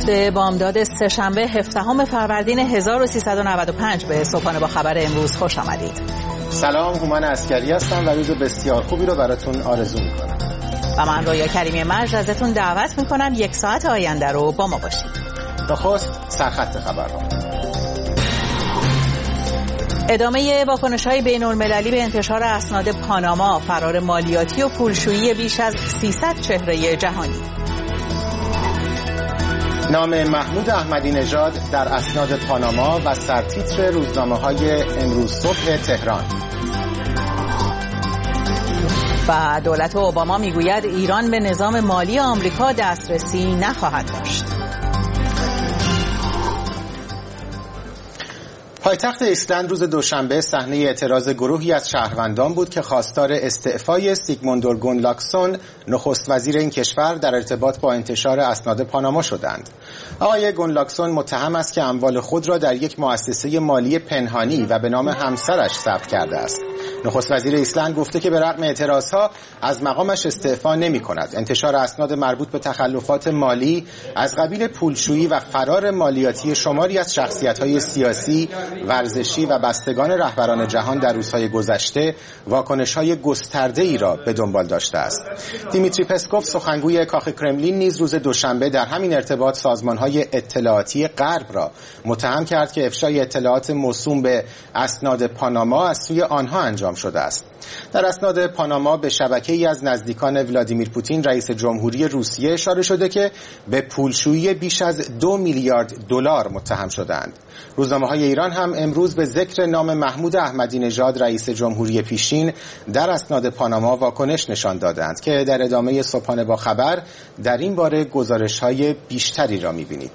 درود بامداد سه‌شنبه 17 فروردین 1395 به صبحانه با خبر امروز خوش آمدید. سلام، هومن عسکری هستم و روز بسیار خوبی رو براتون آرزو میکنم. و من رویا کریمی مجد ازتون دعوت میکنم 1 ساعت آینده رو با ما باشید. نخست سرخط خبرها. ادامه واکنش‌های بین‌المللی به انتشار اسناد پاناما، فرار مالیاتی و پولشویی بیش از 300 چهره جهانی. نام محمود احمدی نژاد در اسناد پاناما و سرتیتر روزنامه‌های امروز صبح تهران. و دولت اوباما میگوید ایران به نظام مالی آمریکا دسترسی نخواهد داشت. پایتخت ایسلند روز دوشنبه صحنه اعتراض گروهی از شهروندان بود که خواستار استعفای سیگموندور گونلاکسون نخست وزیر این کشور در ارتباط با انتشار اسناد پاناما شدند. آقای گونلاکسون متهم است که اموال خود را در یک مؤسسه مالی پنهانی و به نام همسرش ثبت کرده است. نخست وزیر ایسلند گفته که به رغم اعتراضها از مقامش استعفا نمی‌کند. انتشار اسناد مربوط به تخلفات مالی از قبیل پولشویی و فرار مالیاتی شماری از شخصیت‌های سیاسی، ورزشی و بستگان رهبران جهان در روزهای گذشته واکنش‌های گسترده‌ای را به دنبال داشته است. دیمیتری پسکوف سخنگوی کاخ کرملین نیز روز دوشنبه در همین ارتباط سازمان‌های اطلاعاتی غرب را متهم کرد که افشای اطلاعات موسوم به اسناد پاناما از سوی آنها انجام شده است. در اسناد پاناما به شبکه‌ای از نزدیکان ولادیمیر پوتین رئیس جمهوری روسیه اشاره شده که به پولشویی بیش از 2 میلیارد دلار متهم شدند. روزنامه‌های ایران هم امروز به ذکر نام محمود احمدی نژاد رئیس جمهوری پیشین در اسناد پاناما واکنش نشان دادند که در ادامه صبحانه با خبر در این باره گزارش‌های بیشتری را می‌بینید.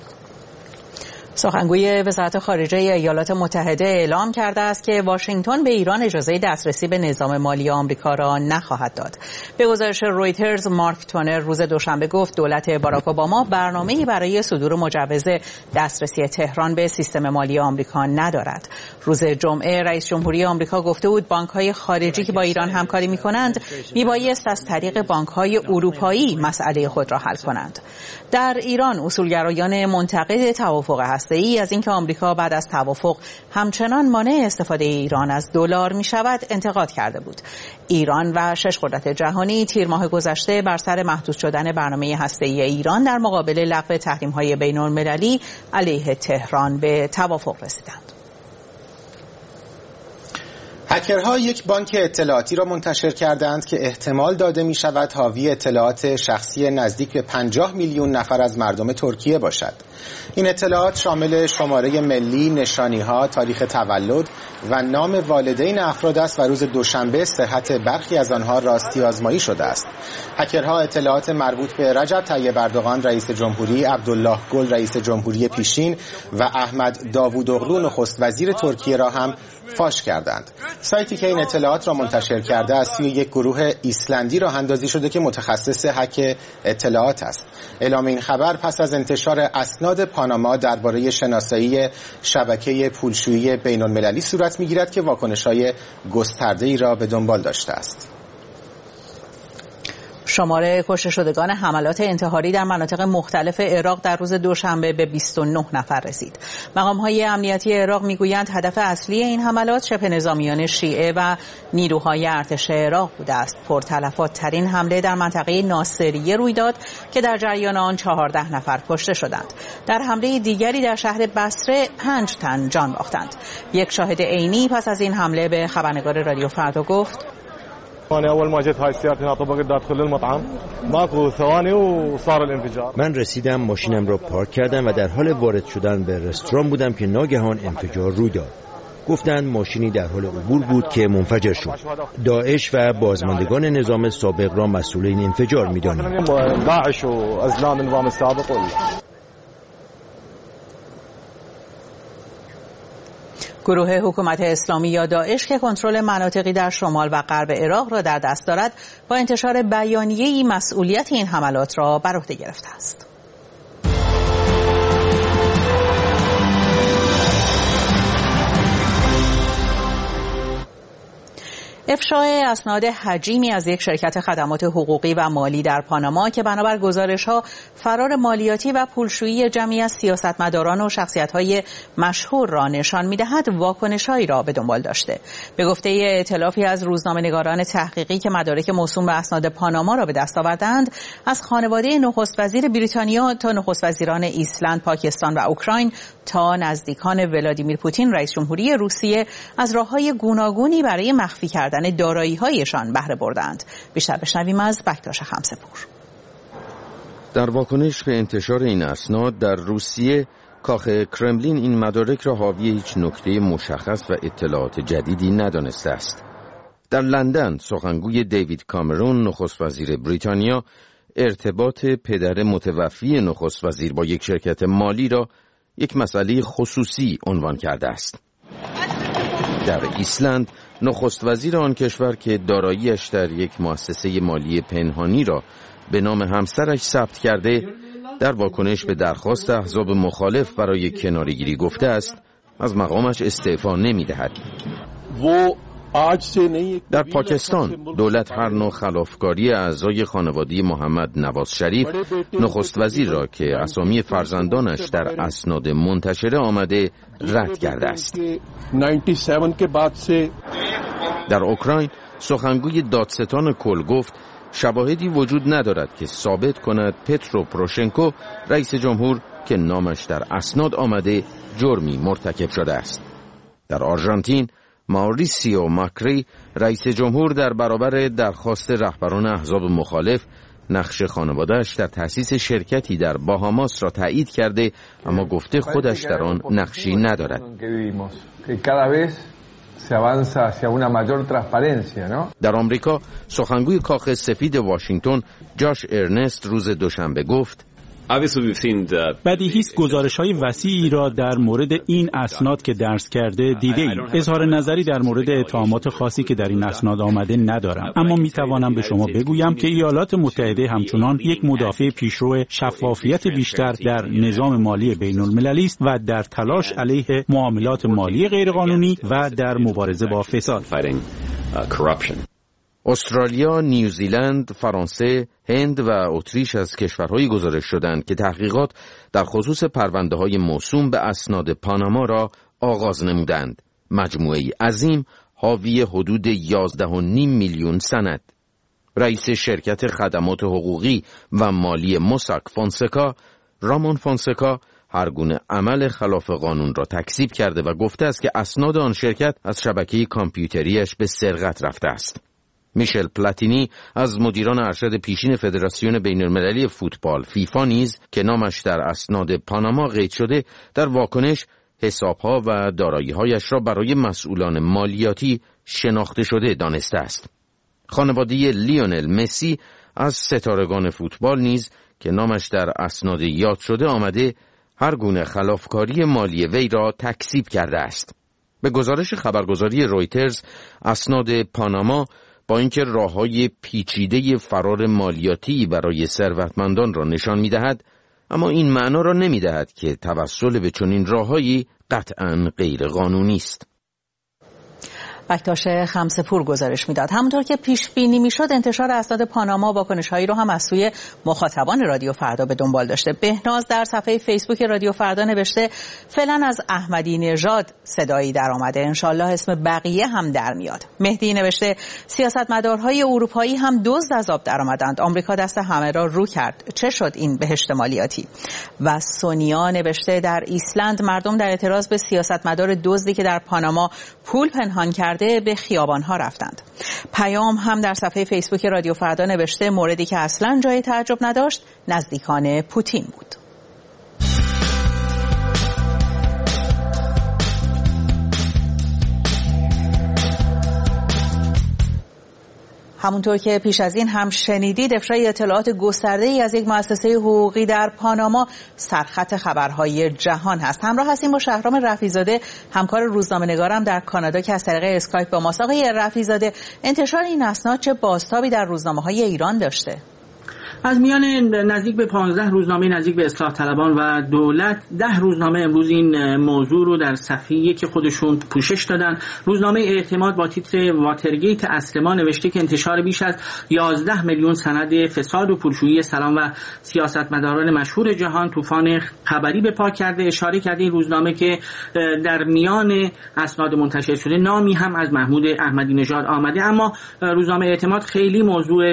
سخنگوی وزارت خارجه ایالات متحده اعلام کرده است که واشنگتن به ایران اجازه دسترسی به نظام مالی آمریکا را نخواهد داد. به گزارش رویترز، مارک تونر روز دوشنبه گفت دولت باراک اوباما برنامه‌ای برای صدور مجوز دسترسی تهران به سیستم مالی آمریکا ندارد. روز جمعه رئیس جمهوری آمریکا گفته بود بانک‌های خارجی که با ایران همکاری می‌کنند میبایست از طریق بانک‌های اروپایی مسئله خود را حل کنند. در ایران اصولگرایان منتقد توافق هسته‌ای از اینکه آمریکا بعد از توافق همچنان مانع استفاده ایران از دلار می‌شود انتقاد کرده بود. ایران و 6 قدرت جهانی تیر ماه گذشته بر سر محدود شدن برنامه هسته‌ای ایران در مقابل لغو تحریم‌های بین‌المللی علیه تهران به توافق رسیدند. هکرها یک بانک اطلاعاتی را منتشر کردند که احتمال داده می شود حاوی اطلاعات شخصی نزدیک به 50 میلیون نفر از مردم ترکیه باشد. این اطلاعات شامل شماره ملی، نشانی‌ها، تاریخ تولد و نام والدین افراد است و روز دوشنبه صحت برخی از آنها راستی آزمایی شده است. هکرها اطلاعات مربوط به رجب طیب اردوغان رئیس جمهوری، عبدالله گل رئیس جمهوری پیشین و احمد داوودوغلو نخست وزیر ترکیه را هم فاش کردند. سایتی که این اطلاعات را منتشر کرده از سوی یک گروه ایسلندی راه اندازی شده که متخصص هک اطلاعات است. اعلام این خبر پس از انتشار اسناد پاناما درباره شناسایی شبکه پولشویی بین‌المللی صورت می‌گیرد که واکنش‌های گسترده‌ای را به دنبال داشته است. شمار کشته شدگان حملات انتحاری در مناطق مختلف عراق در روز دوشنبه به 29 نفر رسید. مقام‌های امنیتی عراق می‌گویند هدف اصلی این حملات شبه نظامیان شیعه و نیروهای ارتش عراق بوده است. پرتلفات‌ترین حمله در منطقه ناصریه روی داد که در جریان آن 14 نفر کشته شدند. در حمله دیگری در شهر بصره 5 تن جان باختند. یک شاهد عینی پس از این حمله به خبرنگار رادیو فردا گفت: من رسیدم، ماشینم را پارک کردم و در حال وارد شدن به رستوران بودم که ناگهان انفجار روی داد. گفتند ماشینی در حال عبور بود که منفجر شد. داعش و بازماندگان نظام سابق را مسئول این انفجار می‌دانیم. گروه حکومت اسلامی یا داعش که کنترل مناطقی در شمال و غرب عراق را در دست دارد، با انتشار بیانیه‌ای مسئولیت این حملات را بر عهده گرفته است. افشای اسناد حجیمی از یک شرکت خدمات حقوقی و مالی در پاناما که بنابر گزارش‌ها فرار مالیاتی و پولشویی جمعی از سیاستمداران و شخصیت‌های مشهور را نشان می‌دهد، واکنش‌هایی را به دنبال داشته. به گفته ائتلافی از روزنامه‌نگاران تحقیقی که مدارک موسوم به اسناد پاناما را به دست آوردند، از خانواده نخست وزیر بریتانیا تا نخست وزیران ایسلند، پاکستان و اوکراین تا نزدیکان ولادیمیر پوتین رئیس جمهوری روسیه از راه‌های گوناگونی برای مخفی کردن دارایی‌هایشان بهره بردند. بیشتر بشنویم از بکتاش خمسه‌پور. در واکنش به انتشار این اسناد در روسیه، کاخ کرملین این مدارک را حاوی هیچ نکته مشخص و اطلاعات جدیدی ندانسته است. در لندن، سخنگوی دیوید کامرون، نخست وزیر بریتانیا، ارتباط پدر متوفی نخست وزیر با یک شرکت مالی را یک مسئله خصوصی عنوان کرده است. در ایسلند، نخست وزیر آن کشور که دارایی‌اش در یک مؤسسه مالی پنهانی را به نام همسرش ثبت کرده، در واکنش به درخواست احزاب مخالف برای کناره‌گیری گفته است از مقامش استعفا نمی‌دهد. در پاکستان، دولت هر نوع خلافکاری اعضای خانواده محمد نواز شریف، نخست وزیر را که اسامی فرزندانش در اسناد منتشره آمده رد کرده است. در اوکراین، سخنگوی دادستان کل گفت شواهدی وجود ندارد که ثابت کند پترو پروشنکو، رئیس جمهور که نامش در اسناد آمده، جرمی مرتکب شده است. در آرژانتین، ماوریسیو ماکری، رئیس جمهور در برابر درخواست رهبران احزاب مخالف، نقش خانواده‌اش در تأسیس شرکتی در باهاماس را تایید کرده، اما گفته خودش در آن نقشی ندارد. در آمریکا، سخنگوی کاخ سفید واشنگتن، جاش ارنست، روز دوشنبه گفت بدیهی است گزارش‌های وسیعی را در مورد این اسناد که درس کرده دیده‌ایم. اظهار نظری در مورد اتهامات خاصی که در این اسناد آمده ندارم، اما می‌توانم به شما بگویم که ایالات متحده همچنان یک مدافع پیشرو شفافیت بیشتر در نظام مالی بین‌المللی است و در تلاش علیه معاملات مالی غیرقانونی و در مبارزه با فساد. استرالیا، نیوزیلند، فرانسه، هند و اتریش از کشورهای گزارش شدند که تحقیقات در خصوص پرونده‌های موسوم به اسناد پاناما را آغاز نمودند. مجموعه‌ای عظیم حاوی حدود 11.5 میلیون سند. رئیس شرکت خدمات حقوقی و مالی موساک فونسکا، رامون فونسکا، هر گونه عمل خلاف قانون را تکذیب کرده و گفته است که اسناد آن شرکت از شبکه کامپیوتریش به سرقت رفته است. میشل پلاتینی از مدیران ارشد پیشین فدراسیون بین‌المللی فوتبال فیفا نیز که نامش در اسناد پاناما قید شده، در واکنش حسابها و دارایی‌هایش را برای مسئولان مالیاتی شناخته شده دانسته است. خانواده لیونل مسی از ستارگان فوتبال نیز که نامش در اسناد یاد شده آمده، هر گونه خلافکاری مالی وی را تکذیب کرده است. به گزارش خبرگزاری رویترز، اسناد پاناما با اینکه راه‌های پیچیده فرار مالیاتی برای ثروتمندان را نشان می‌دهد، اما این معنا را نمی‌دهد که توسل به چنین راه‌هایی قطعاً غیر قانونی است. بکتاش خمسه‌پور گزارش میداد. همونطور که پیش بینی میشد، انتشار اسناد پاناما واکنش‌هایی رو هم از سوی مخاطبان رادیو فردا به دنبال داشته. بهناز در صفحه فیسبوک رادیو فردا نوشته فعلا از احمدی نژاد صدایی در آمده، انشالله اسم بقیه هم در میاد. مهدی نوشته سیاستمدارهای اروپایی هم دزد از آب در آمدند، آمریکا دست همه را رو کرد، چه شد این بهشت مالیاتی؟ و سونیا نوشته در ایسلند مردم در اعتراض به سیاستمدار دزدی که در پاناما پول پنهان کرد به خیابان‌ها رفتند. پیام هم در صفحه فیسبوک رادیو فردا نوشته موردی که اصلاً جای تعجب نداشت نزدیکان پوتین بود. همونطور که پیش از این هم شنیدید، افشای اطلاعات گسترده‌ای از یک مؤسسه حقوقی در پاناما سرخط خبرهای جهان هست. همراه هستیم با شهرام رفیع‌زاده، همکار روزنامه‌نگارم در کانادا که از طریق اسکایپ با ماست. آقای رفیع‌زاده، انتشار این اسناد چه بازتابی در روزنامه‌های ایران داشته؟ از میان نزدیک به 15 روزنامه نزدیک به اصلاح طلبان و دولت 10 روزنامه امروز این موضوع رو در صفحه یک خودشون پوشش دادن. روزنامه اعتماد با تیتر واترگیت اصل ما نوشته که انتشار بیش از 11 میلیون سند فساد و پولشویی سلام و سیاستمداران مشهور جهان طوفان خبری به پا کرده. اشاره کرده این روزنامه که در میان اسناد منتشر شده نامی هم از محمود احمدی نژاد آمده، اما روزنامه اعتماد خیلی موضوع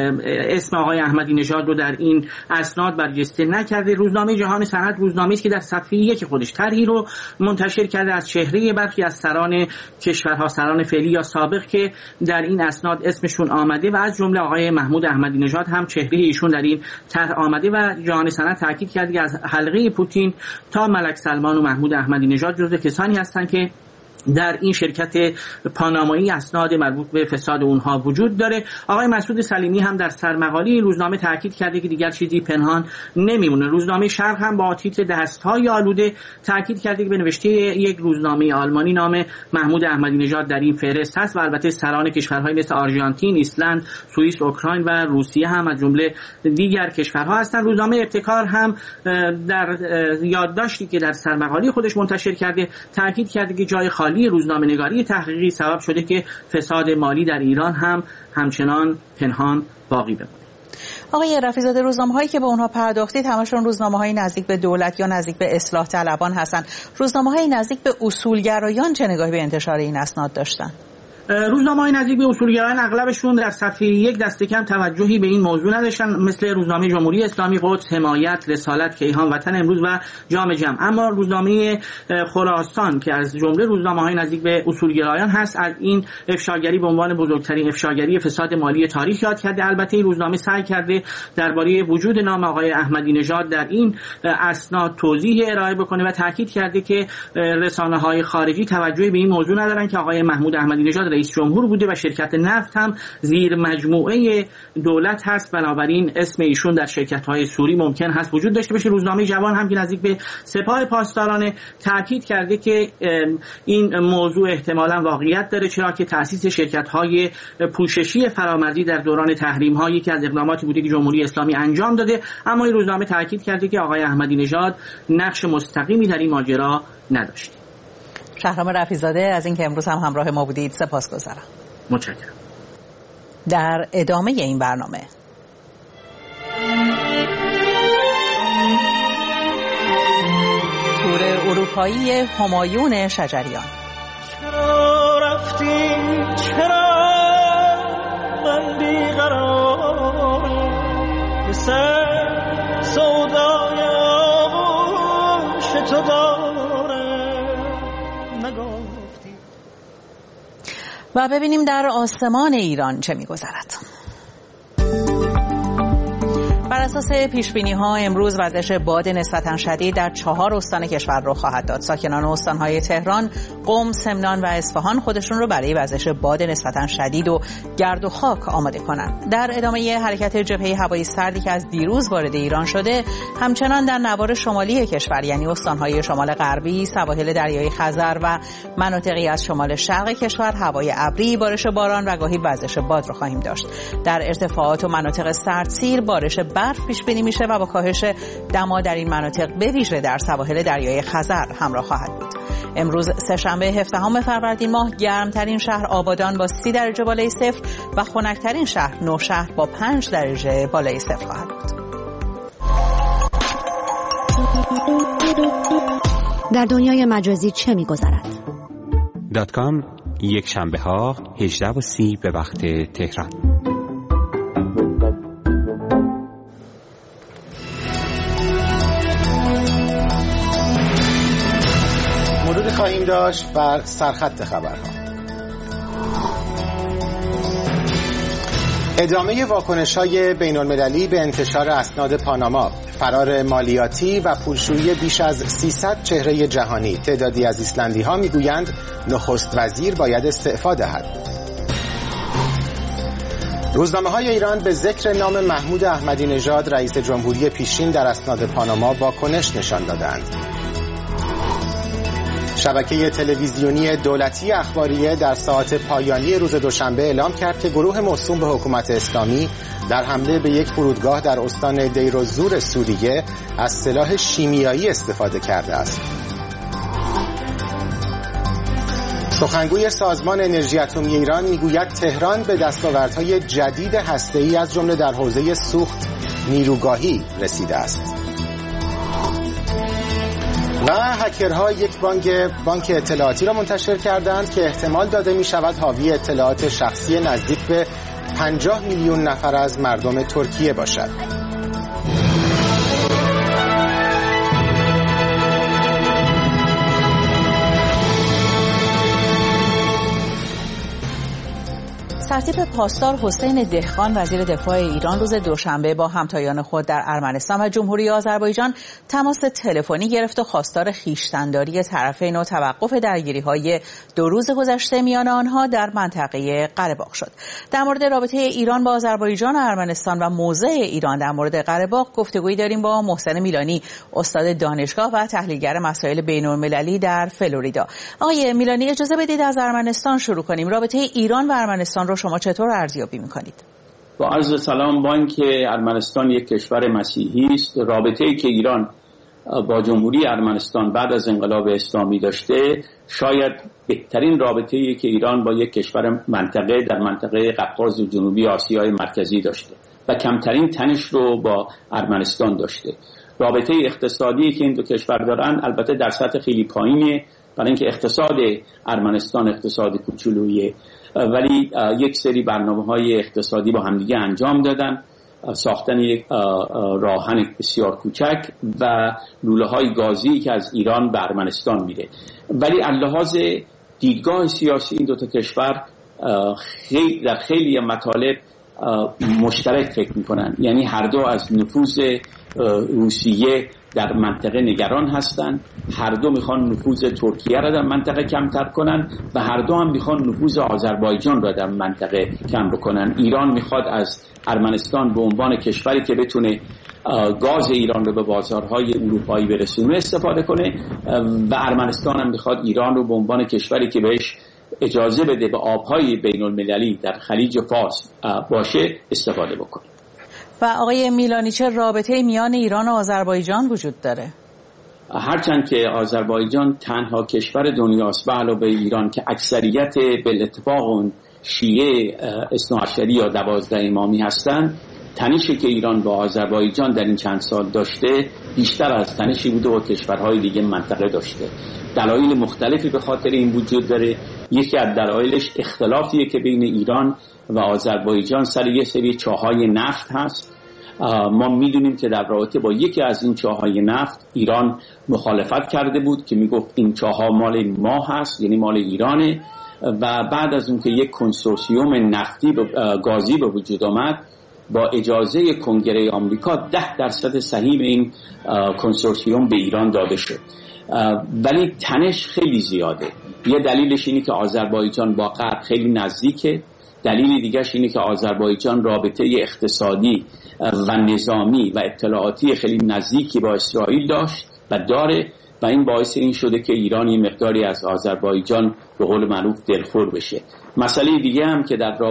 اسم آقای احمدی نژاد رو در این اسناد برجسته نکرده. روزنامه جهان صنعت روزنامه‌ای است که در صفحه یک خودش طرحی رو منتشر کرده از چهره برخی از سران کشورها، سران فعلی یا سابق که در این اسناد اسمشون آمده و از جمله آقای محمود احمدی نژاد هم چهره ایشون در این طرح آمده و جهان صنعت تاکید کرده که از حلقه پوتین تا ملک سلمان و محمود احمدی نژاد جزو کسانی هستند که در این شرکت پانامایی اسناد مربوط به فساد اونها وجود داره. آقای مسعود سلیمی هم در سرمقاله این روزنامه تاکید کرده که دیگر چیزی پنهان نمیمونه. روزنامه شرق هم با تیتر دست‌های آلوده تاکید کرده که به نوشته یک روزنامه آلمانی نام محمود احمدی نژاد در این فهرست هست و البته سران کشورهای مثل آرژانتین، ایسلند، سوئیس، اوکراین و روسیه هم از جمله دیگر کشورها هستند. روزنامه ابتکار هم در یادداشتی که در سرمقاله خودش منتشر کرده تاکید کرده که جای روزنامه‌نگاری تحقیقی سبب شده که فساد مالی در ایران هم همچنان پنهان باقی بمونه. آقای رفیع‌زاده، روزنامه‌هایی که به اونها پرداختید همشون روزنامه‌های نزدیک به دولت یا نزدیک به اصلاح طلبان هستن. روزنامه‌های نزدیک به اصولگرایان چه نگاهی به انتشار این اسناد داشتن؟ روزنامه‌های نزدیک به اصولگرایان اغلبشون در صفحه یک دست کم توجهی به این موضوع نداشتن، مثل روزنامه جمهوری اسلامی، قدس، حمایت، رسالت، کیهان، وطن امروز و جام جم. اما روزنامه خراسان که از جمله روزنامه‌های نزدیک به اصولگرایان هست از این افشاگری به عنوان بزرگترین افشاگری فساد مالی تاریخ یاد کرده. البته این روزنامه سعی کرده درباره وجود نام آقای احمدی نژاد در این اسناد توضیح ارائه بکنه و تاکید کرده که رسانه‌های خارجی توجهی به این موضوع ندارن که آقای محمود احمدی نژاد رئیس جمهور بوده و شرکت نفت هم زیر مجموعه دولت هست، بنابراین اسم ایشون در شرکت‌های سوری ممکن هست وجود داشته باشه. روزنامه جوان هم که نزدیک به سپاه پاسداران تاکید کرده که این موضوع احتمالاً واقعیت داره، چرا که تأسیس شرکت‌های پوششی فرامرزی در دوران تحریم‌ها یکی از اقداماتی بوده که جمهوری اسلامی انجام داده، اما این روزنامه تاکید کرده که آقای احمدی نژاد نقش مستقیمی در این ماجرا نداشته. شهرام رفیع‌زاده از اینکه امروز هم همراه ما بودید سپاسگزارم. متشکرم. در ادامه این برنامه تور اروپایی همایون شجریان. چرا رفتی چرا من بیقرارم به سر سودای آغوش تو و ببینیم در آسمان ایران چه می‌گذرد. بر اساس پیش‌بینی‌ها امروز وزش باد نسبتاً شدید در 4 استان کشور رو خواهد داد. ساکنان استان‌های تهران، قم، سمنان و اصفهان خودشون رو برای وزش باد نسبتاً شدید و گرد و خاک آماده کنند. در ادامه حرکت جبهه هوایی سردی که از دیروز وارد ایران شده، همچنان در نوار شمالی کشور یعنی استان‌های شمال غربی، سواحل دریای خزر و مناطقی از شمال شرق کشور هوای ابری، بارش باران و گاهی وزش باد رو خواهیم داشت. در ارتفاعات و مناطق سردسیر بارش برف پیش بینی میشه و با کاهش دما در این مناطق به ویژه در سواحل دریای خزر همراه خواهد بود. امروز سه‌شنبه 17 فروردین ماه گرمترین شهر آبادان با 30 درجه بالای صفر و خنک‌ترین شهر نوشهر با 5 درجه بالای صفر خواهد بود. در دنیای مجازی چه می‌گذرد؟ .com یک شنبه ها 18:30 به وقت تهران. مرور خواهیم داشت بر سرخط خبرها. ادامه واکنش‌های بین‌المللی به انتشار اسناد پاناما، فرار مالیاتی و پولشویی بیش از 300 چهره جهانی. تعدادی از ایسلندی‌ها می‌گویند نخست وزیر باید استعفا دهد. روزنامه‌های ایران به ذکر نام محمود احمدی نژاد رئیس جمهوری پیشین در اسناد پاناما واکنش نشان دادند. شبکه تلویزیونی دولتی اخباریه در ساعات پایانی روز دوشنبه اعلام کرد که گروه موسوم به حکومت اسلامی در حمله به یک فرودگاه در استان دیرالزور سوریه از سلاح شیمیایی استفاده کرده است. سخنگوی سازمان انرژی اتمی ایران میگوید تهران به دستاوردهای جدید هسته‌ای از جمله در حوزه سوخت نیروگاهی رسیده است. و هکرها یک بانک اطلاعاتی را منتشر کردند که احتمال داده می شود حاوی اطلاعات شخصی نزدیک به 50 میلیون نفر از مردم ترکیه باشد. سرتیپ پاسدار حسین دهقان وزیر دفاع ایران روز دوشنبه با همتایان خود در ارمنستان و جمهوری آذربایجان تماس تلفنی گرفت و خواستار خویشتن‌داری طرفین و توقف درگیری‌های 2 روز گذشته میان آنها در منطقه قره باغ شد. در مورد رابطه ایران با آذربایجان و ارمنستان و موضع ایران در مورد قره باغ گفتگویی داریم با محسن میلانی، استاد دانشگاه و تحلیلگر مسائل بین‌المللی در فلوریدا. آقای میلانی، اجازه بدید از ارمنستان شروع کنیم. رابطه ایران و ارمنستان رو شما چطور ارزیابی می‌کنید؟ با عرض سلام، با اینکه ارمنستان یک کشور مسیحی است، رابطه‌ای که ایران با جمهوری ارمنستان بعد از انقلاب اسلامی داشته شاید بهترین رابطه‌ای که ایران با یک کشور منطقه در منطقه قفقاز و جنوبی آسیای مرکزی داشته و کمترین تنش رو با ارمنستان داشته. رابطه اقتصادی که این دو کشور دارن البته در سطح خیلی پایینه، برای اینکه اقتصاد ارمنستان اقتصاد کوچولویه، ولی یک سری برنامه‌های اقتصادی با همدیگه انجام دادن، ساختن یک راهن بسیار کوچک و لوله‌های گازی که از ایران به ارمنستان میره. ولی از لحاظ دیدگاه سیاسی این دو تا کشور در خیلی مطالب مشترک فکر میکنن، یعنی هر دو از نفوذ روسیه در منطقه نگران هستند، هر دو میخوان نفوذ ترکیه را در منطقه کمتر کنن و هر دو هم میخوان نفوذ آذربایجان را در منطقه کم بکنن. ایران میخواد از ارمنستان به عنوان کشوری که بتونه گاز ایران رو به بازارهای اروپایی برسونه استفاده کنه و ارمنستان هم میخواد ایران رو به عنوان کشوری که بهش اجازه بده به آبهای بین المللی در خلیج فارس باشه استفاده بکنه. و آقای میلانی، چه رابطه میان ایران و آذربایجان وجود داره؟ هرچند که آذربایجان تنها کشور دنیاست به علاوه ایران که اکثریت بالاتفاق اون شیعه اثناعشری یا 12 امامی هستند، تنشی که ایران با آذربایجان در این چند سال داشته بیشتر از تنشی بوده و کشورهای دیگه منطقه داشته. دلایل مختلفی به خاطر این وجود داره. یکی از دلایلش اختلافیه که بین ایران و آذربایجان سر یه سری چاهای نفت هست. ما میدونیم که در رابطه با یکی از این چاهای نفت ایران مخالفت کرده بود که میگفت این چاها مال ما هست، یعنی مال ایرانه، و بعد از اون که یک کنسورسیوم نفتی گازی به وجود آمد با اجازه کنگره آمریکا 10% سهیم این کنسورسیوم به ایران داده شد. ولی تنش خیلی زیاده. یه دلیلش اینه که آذربایجان با غرب خیلی نزدیکه، دلیل دیگهش اینه که آذربایجان رابطه اقتصادی و نظامی و اطلاعاتی خیلی نزدیکی با اسرائیل داشت و داره و این باعث این شده که ایران یه مقداری از آذربایجان به قول معروف دلخور بشه. مسئله دیگه هم که در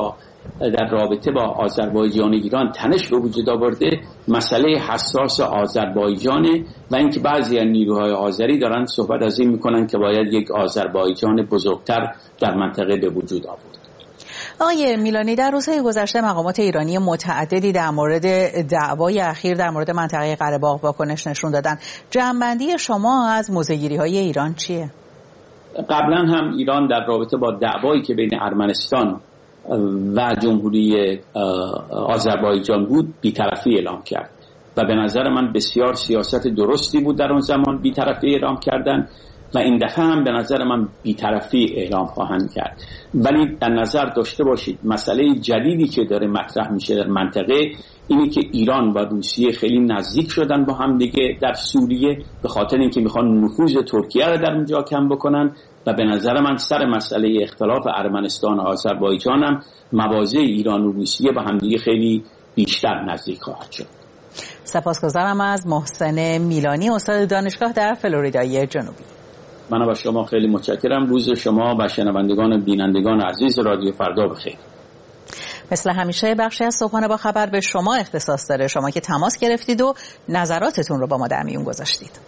رابطه با آذربایجان ایران تنش به وجود آورده مسئله حساس آذربایجانه و اینکه بعضی از نیروهای آذری دارن صحبت از این میکنن که باید یک آذربایجان بزرگتر در منطقه به وجود آورد. آقای میلانی، در روزهای گذشته مقامات ایرانی متعددی در مورد دعوای اخیر در مورد منطقه قره باغ واکنش نشون دادن. جمع‌بندی شما از موضع‌گیری‌های ایران چیه؟ قبلا هم ایران در رابطه با دعوایی که بین ارمنستان و جمهوری آذربایجان بود بی‌طرفی اعلام کرد و به نظر من بسیار سیاست درستی بود در اون زمان بی‌طرفی اعلام کردن و این دفعه هم به نظر من بی‌طرفی اعلام خواهند کرد. ولی در نظر داشته باشید مسئله جدیدی که داره مطرح میشه در منطقه اینه که ایران و روسیه خیلی نزدیک شدن با هم دیگه در سوریه به خاطر اینکه میخوان نفوذ ترکیه رو در اونجا کم بکنن و به نظر من سر مسئله اختلاف ارمنستان و آذربایجان هم مواضع ایران و روسیه با هم دیگه خیلی بیشتر نزدیک خواهد شد. سپاسگزارم از محسن میلانی، استاد دانشگاه در فلوریدای جنوبی. من و شما خیلی متشکرم. روز شما و شنوندگان بینندگان عزیز رادیو فردا بخیر. مثل همیشه بخشی از صبحانه با خبر به شما اختصاص داره، شما که تماس گرفتید و نظراتتون رو با ما در میون گذاشتید.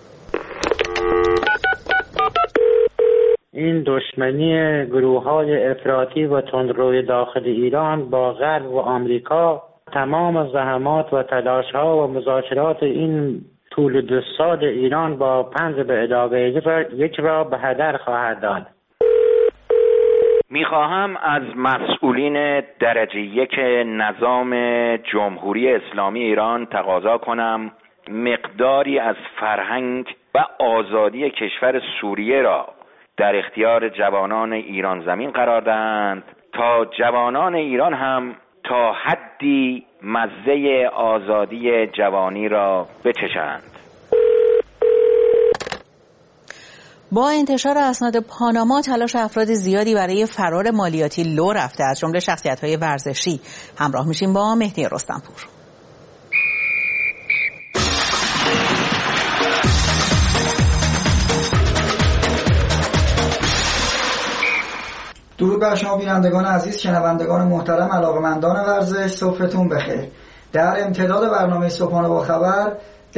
این دشمنی گروه‌های افراطی و تندروی داخل ایران با غرب و آمریکا تمام زحمات و تلاش‌ها و مذاکرات این طول 2 سال ایران با پنج به علاوه یک را به هدر خواهد داد. میخواهم از مسئولین درجه 1 نظام جمهوری اسلامی ایران تقاضا کنم مقداری از فرهنگ و آزادی کشور سوریه را در اختیار جوانان ایران زمین قرار دهند تا جوانان ایران هم تا حدی مزه آزادی جوانی را بچشند. با انتشار اسناد پاناما تلاش افراد زیادی برای فرار مالیاتی لو رفته، از جمله شخصیت‌های ورزشی. همراه میشیم با مهدی رستمپور. درود بر شما بینندگان عزیز، شنوندگان محترم، علاقه‌مندان ورزش، صبحتون بخیر. در امتداد برنامه صبحانه با خبر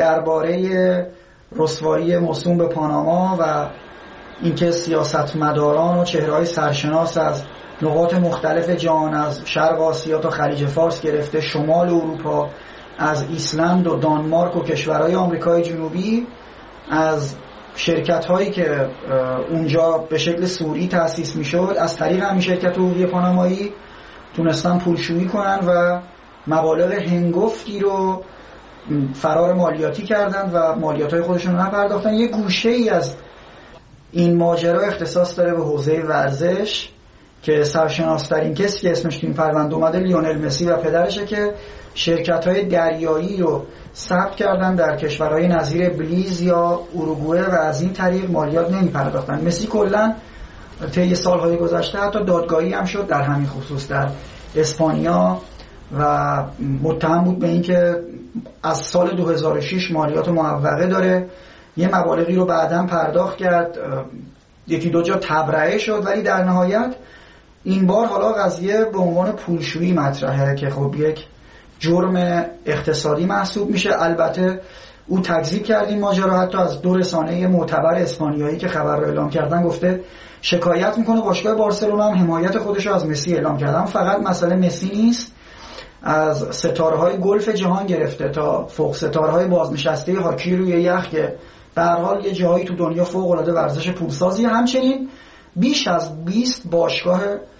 درباره رسوایی موسوم به پاناما و اینکه سیاستمداران و چهره‌های سرشناس از نقاط مختلف جهان، از شرق آسیا تا خلیج فارس گرفته شمال اروپا، از ایسلند و دانمارک و کشورهای آمریکای جنوبی، از شرکت‌هایی که اونجا به شکل سوری تأسیس می‌شد از طریق همین شرکت حقوقی پانامایی تونستن پولشویی کنن و مبالغ هنگفتی رو فرار مالیاتی کردن و مالیات‌های خودشون رو نپرداختن. یه گوشه‌ای از این ماجرا اختصاص داره به حوزه ورزش که سرشناس‌ترین کسی که اسمش تو این پرونده اومده لیونل مسی و پدرشه که شرکت‌های دریایی رو ثبت کردن در کشورهای نظیر بلیز یا اوروگوئه و از این طریق مالیات نمی‌پرداختن. مسی کلاً طی سال‌های گذشته حتی دادگاهی هم شد در همین خصوص در اسپانیا و متهم بود به اینکه از سال 2006 مالیات معوقه داره. یه مبالغی رو بعداً پرداخت کرد، یکی دو جا تبرئه شد، ولی در نهایت این بار حالا قضیه به عنوان پولشویی مطرحه که خب یک جرم اقتصادی محسوب میشه. البته او تکذیب کرد این ماجرا، حتی از 2 رسانه معتبر اسپانیایی که خبر رو اعلام کردن گفته شکایت میکنه. باشگاه بارسلونا هم حمایت خودش رو از مسی اعلام کردن. فقط مسئله مسی نیست، از ستاره‌های گلف جهان گرفته تا فوق ستاره‌های بازنشسته هاکی روی یخ که به هر حال یه جایی تو دنیا فوق‌العاده ورزش پولسازی، همچنین بیش از 20 باشگاه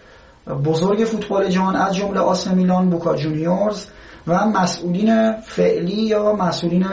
بزرگ فوتبال جهان از جمله آس میلان، بوکا جونیورز و مسئولین فعلی یا مسئولین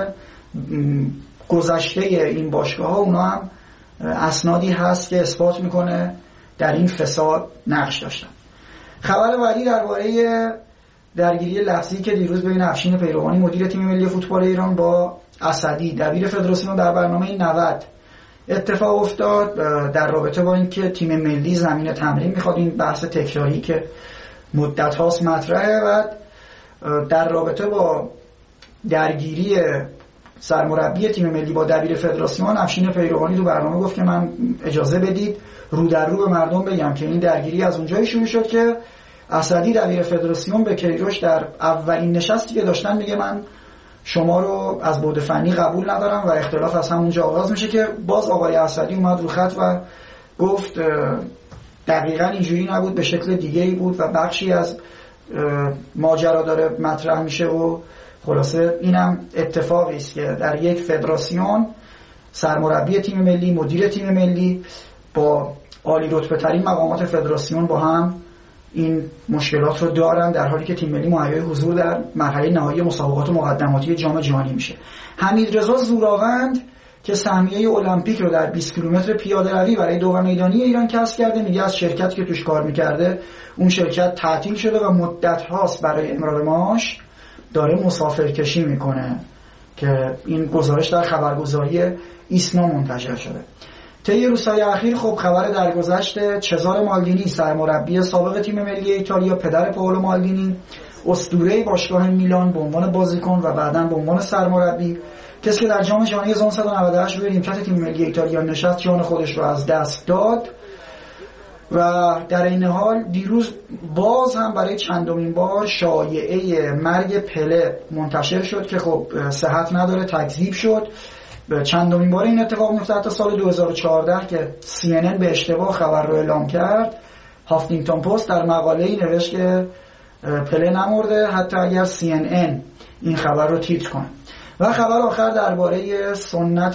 گذشته این باشگاه‌ها، اونا هم اسنادی هست که اثبات میکنه در این فساد نقش داشتن. خبر بعدی درباره درگیری لفظی که دیروز بین افشین پیروانی مدیر تیم ملی فوتبال ایران با اسدی دبیر فدراسیون در برنامه 90 اتفاق افتاد در رابطه با اینکه تیم ملی زمین تمرین میخواد. این بحث تکراری که مدت هاست مطرحه و در رابطه با درگیری سرمربی تیم ملی با دبیر فدراسیون، افشین پیروانی تو برنامه گفت که من اجازه بدید رو در رو به مردم بگم که این درگیری از اونجایی شروع شد که اسدی دبیر فدراسیون به کیروش در اولین نشستی که داشتن میگه من شما رو از بعد فنی قبول ندارم و اختلاف از همونجا آغاز میشه که باز آقای اسدی اومد رو خط و گفت دقیقاً اینجوری نبود، به شکل دیگه‌ای بود و بخشی از ماجرا داره مطرح میشه و خلاصه اینم اتفاقی است که در یک فدراسیون سرمربی تیم ملی، مدیر تیم ملی با عالی رتبه ترین مقامات فدراسیون با هم این مشکلات رو دارن، در حالی که تیم ملی مهیای حضور در مرحله نهایی مسابقات مقدماتی جام جهانی میشه. حمیدرضا زوراوند که سهمیه المپیک رو در 20 کیلومتر پیاده روی برای دو میدانی ایران کسب کرده، میگه از شرکتی که توش کار میکرده اون شرکت تعطیل شده و مدت هاست برای امرار معاش داره مسافرکشی میکنه که این گزارش در خبرگزاری ایسنا منتشر شده. طی روزهای اخیر خب خبر درگذشت چزاره مالدینی، سرمربی سابق تیم ملی ایتالیا، پدر پائولو مالدینی، اسطوره باشگاه میلان به عنوان بازیکن و بعداً به عنوان سرمربی، کسی که در جام جهانی 1998 روی نیمکت تیم ملی ایتالیا نشست، جان خودش رو از دست داد. و در این حال دیروز باز هم برای چندمین بار شایعه مرگ پله منتشر شد که خب صحت نداره، تکذیب شد. چندمین بار این اتفاق میفته. تا سال 2014 که CNN به اشتباه خبر رو اعلام کرد، هافتینگتون پست در مقاله‌ای نوشت که پله نمرده حتی اگر CNN این خبر رو تیتر کنه. و خبر آخر درباره سنت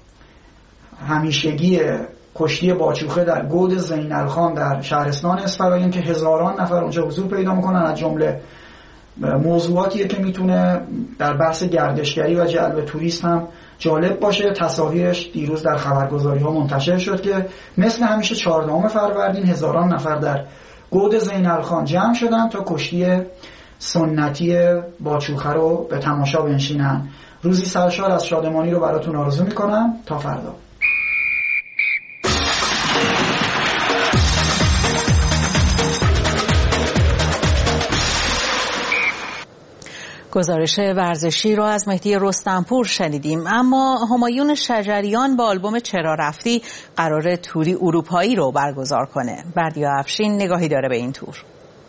همیشگی کشتی باچوخه در گود زینالخان در شهرستان اسفراین که هزاران نفر اونجا حضور پیدا میکنن، از جمله موضوعاتیه که میتونه در بحث گردشگری و جلب توریست هم جالب باشه. تصاویرش دیروز در خبرگزاری ها منتشر شد که مثل همیشه 14 فروردین هزاران نفر در گود زینالخان جمع شدن تا کشتی سنتی باچوخه رو به تماشا بنشینن. روزی سرشار از شادمانی رو براتون آرزو میکنم. تا فردا. گزارش ورزشی رو از مهدی رستمپور شنیدیم. اما همایون شجریان با آلبوم چرا رفتی قرار توری اروپایی رو برگزار کنه. بردیا افشین نگاهی داره به این تور.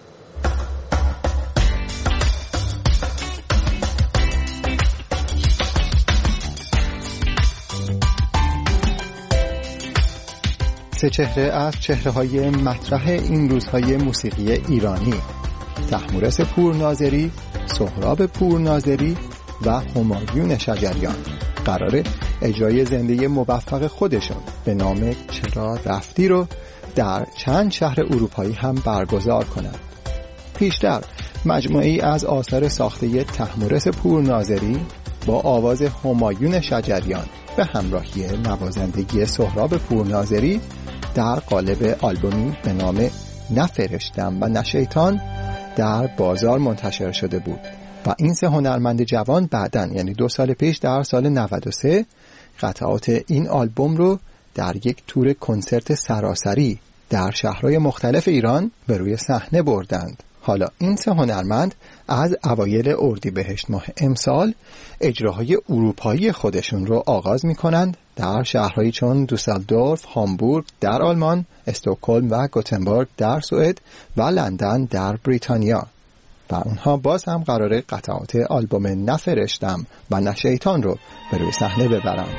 سه چهره از چهره‌های مطرح این روزهای موسیقی ایرانی: طهمورث پورناظری، سهراب پورناظری و همایون شجریان قراره اجرای زنده موفق خودشون به نام چرا رفتی رو در چند شهر اروپایی هم برگزار کنند. پیشتر مجموعه‌ای از آثار ساخته طهمورث پورناظری با آواز همایون شجریان به همراهی نوازندگی سهراب پورناظری در قالب آلبومی به نام نه فرشتم و نه شیطان در بازار منتشر شده بود و این سه هنرمند جوان بعداً یعنی 2 سال پیش در سال 93 قطعات این آلبوم رو در یک تور کنسرت سراسری در شهرهای مختلف ایران به روی صحنه بردند. حالا این سه هنرمند از اوایل اردیبهشت ماه امسال اجراهای اروپایی خودشون رو آغاز می‌کنند در شهرهایی چون دوسلدورف، هامبورگ در آلمان، استکهلم و گوتنبرگ در سوئد و لندن در بریتانیا. و اونها باز هم قراره قطعات آلبوم نه فرشتم و نه شیطان رو به روی صحنه ببرند.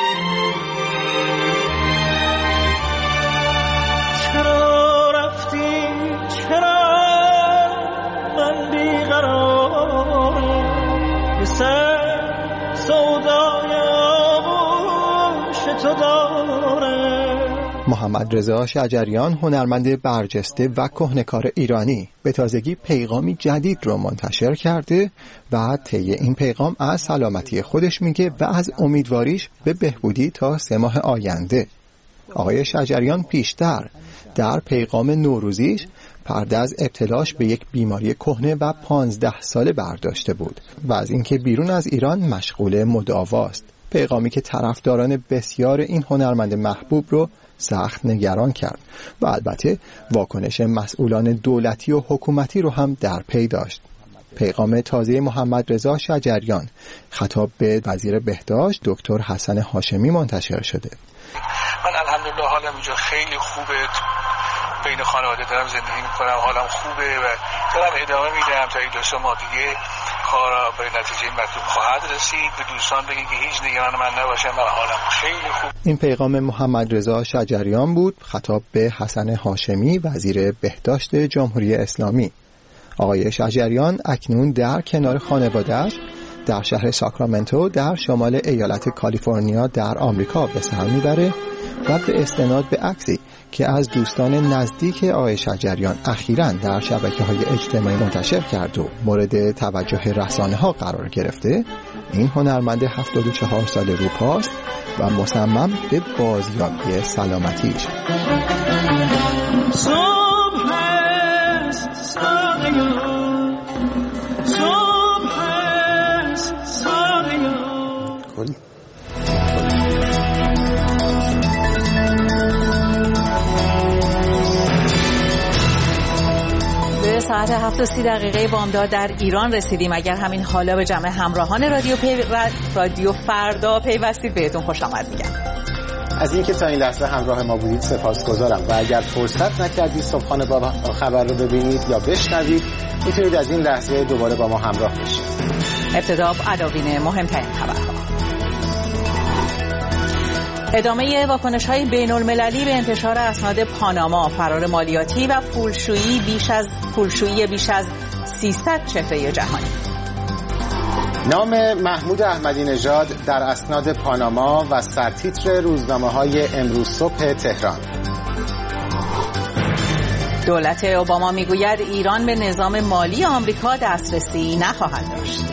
چرا رفتی چرا من بیقرارم مثل سودای آغوش تو دارم. محمد رضا شجریان هنرمند برجسته و کهنه‌کار ایرانی به تازگی پیغامی جدید رو منتشر کرده و طی این پیغام از سلامتی خودش میگه و از امیدواریش به بهبودی تا 3 ماه آینده. آقای شجریان پیشتر در پیغام نوروزیش پرده از ابتلاش به یک بیماری کهنه و 15 ساله برداشته بود و از اینکه بیرون از ایران مشغول مداواست. پیغامی که طرفداران بسیار این هنرمند محبوب رو سخت نگران کرد و البته واکنش مسئولان دولتی و حکومتی رو هم در پی داشت. پیغام تازه محمد رضا شجریان خطاب به وزیر بهداشت دکتر حسن هاشمی منتشر شده. من الحمدلله حالم اینجا خیلی خوبه، بین خانواده دارم زندگی میکنم، حالم خوبه و دارم ادامه میدم تا 2 ماه دیگه کارا به نتیجه مطلوب خواهد رسید. به دوستان بگید که هیچ نگران من نباشن، من حالم خیلی خوب. این پیغام محمد رضا شجریان بود خطاب به حسن هاشمی وزیر بهداشت جمهوری اسلامی. آقای شجریان اکنون در کنار خانواده‌اش در شهر ساکرامنتو در شمال ایالت کالیفرنیا در آمریکا به سر میبره و به استناد به عکسی که از دوستان نزدیک آقای شجریان اخیراً در شبکه‌های اجتماعی منتشر کرد و مورد توجه رسانه‌ها قرار گرفته، این هنرمند 74 ساله روپاست و مصمم به بازیابی سلامتیش. ساعت ساعت 7:30 بامداد در ایران رسیدیم. اگر همین حالا به جمع همراهان رادیو فردا پیوستید بهتون خوش آمد میگم. از اینکه تا این لحظه همراه ما بودید سپاسگزارم و اگر فرصت نکردید صبحانه با خبر رو ببینید یا بشنوید میتونید از این لحظه دوباره با ما همراه بشید. ابتدا عناوین مهمترین خبرها. ادامه واکنش‌های بین‌المللی به انتشار اسناد پاناما، فرار مالیاتی و پولشویی بیش از 300 چهره جهانی. نام محمود احمدی نژاد در اسناد پاناما و سرتیتر روزنامه‌های امروز صبح تهران. دولت اوباما میگوید ایران به نظام مالی آمریکا دسترسی نخواهد داشت.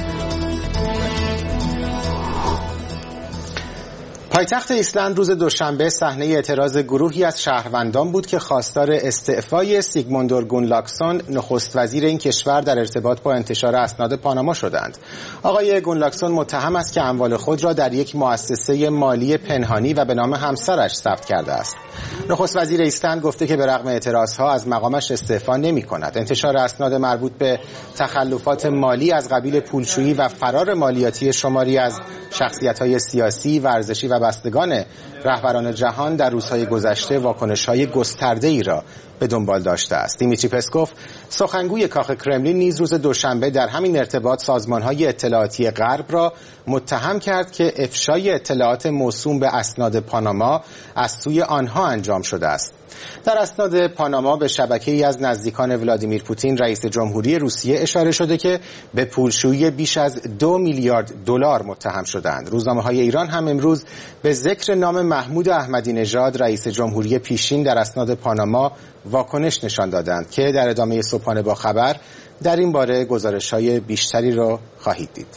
پایتخت ایسلند روز دوشنبه صحنه اعتراض گروهی از شهروندان بود که خواستار استعفای سیگموندور گونلاکسون نخست وزیر این کشور در ارتباط با انتشار اسناد پاناما شدند. آقای گونلاکسون متهم است که اموال خود را در یک مؤسسه مالی پنهانی و به نام همسرش ثبت کرده است. نخست وزیر ایسلند گفته که به رغم اعتراضها از مقامش استعفا نمی‌کند. انتشار اسناد مربوط به تخلفات مالی از قبیل پولشویی و فرار مالیاتی شماری از شخصیت‌های سیاسی، ورزشی و بستگان رهبران جهان در روزهای گذشته واکنش‌های گسترده‌ای را به دنبال داشته است. دیمیتری پسکوف سخنگوی کاخ کرملین نیز روز دوشنبه در همین ارتباط سازمان‌های اطلاعاتی غرب را متهم کرد که افشای اطلاعات موسوم به اسناد پاناما از سوی آنها انجام شده است. در اسناد پاناما به شبکه‌ای از نزدیکان ولادیمیر پوتین رئیس جمهوری روسیه اشاره شده که به پولشویی بیش از 2 میلیارد دلار متهم شدند. روزنامه‌های ایران هم امروز به ذکر نام محمود احمدی نژاد رئیس جمهوری پیشین در اسناد پاناما واکنش نشان دادند که در ادامه صبحانه با خبر در این باره گزارش‌های بیشتری را خواهید دید.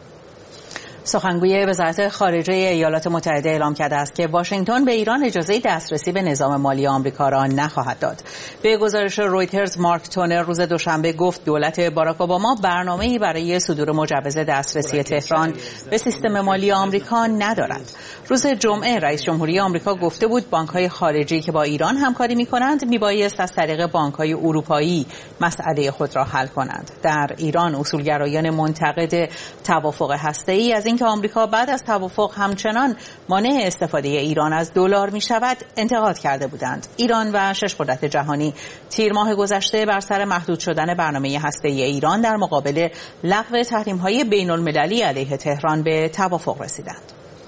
سخنگوی وزارت خارجه ایالات متحده اعلام کرده است که واشنگتن به ایران اجازه دسترسی به نظام مالی آمریکا را نخواهد داد. به گزارش رویترز مارک تونر روز دوشنبه گفت دولت باراک اوباما برنامه‌ای برای صدور مجوز دسترسی تهران به سیستم مالی آمریکا ندارد. روز جمعه رئیس جمهوری آمریکا گفته بود بانک‌های خارجی که با ایران همکاری می‌کنند میبایست از طریق بانک‌های اروپایی مسئله خود را حل کنند. در ایران اصولگرایان منتقد توافق هسته‌ای از اینکه آمریکا بعد از توافق همچنان مانع استفاده ایران از دلار می‌شود انتقاد کرده بودند. ایران و 6 قدرت جهانی تیر ماه گذشته بر سر محدود شدن برنامه هسته‌ای ایران در مقابل لغو تحریم‌های بین‌المللی علیه تهران به توافق رسیدند.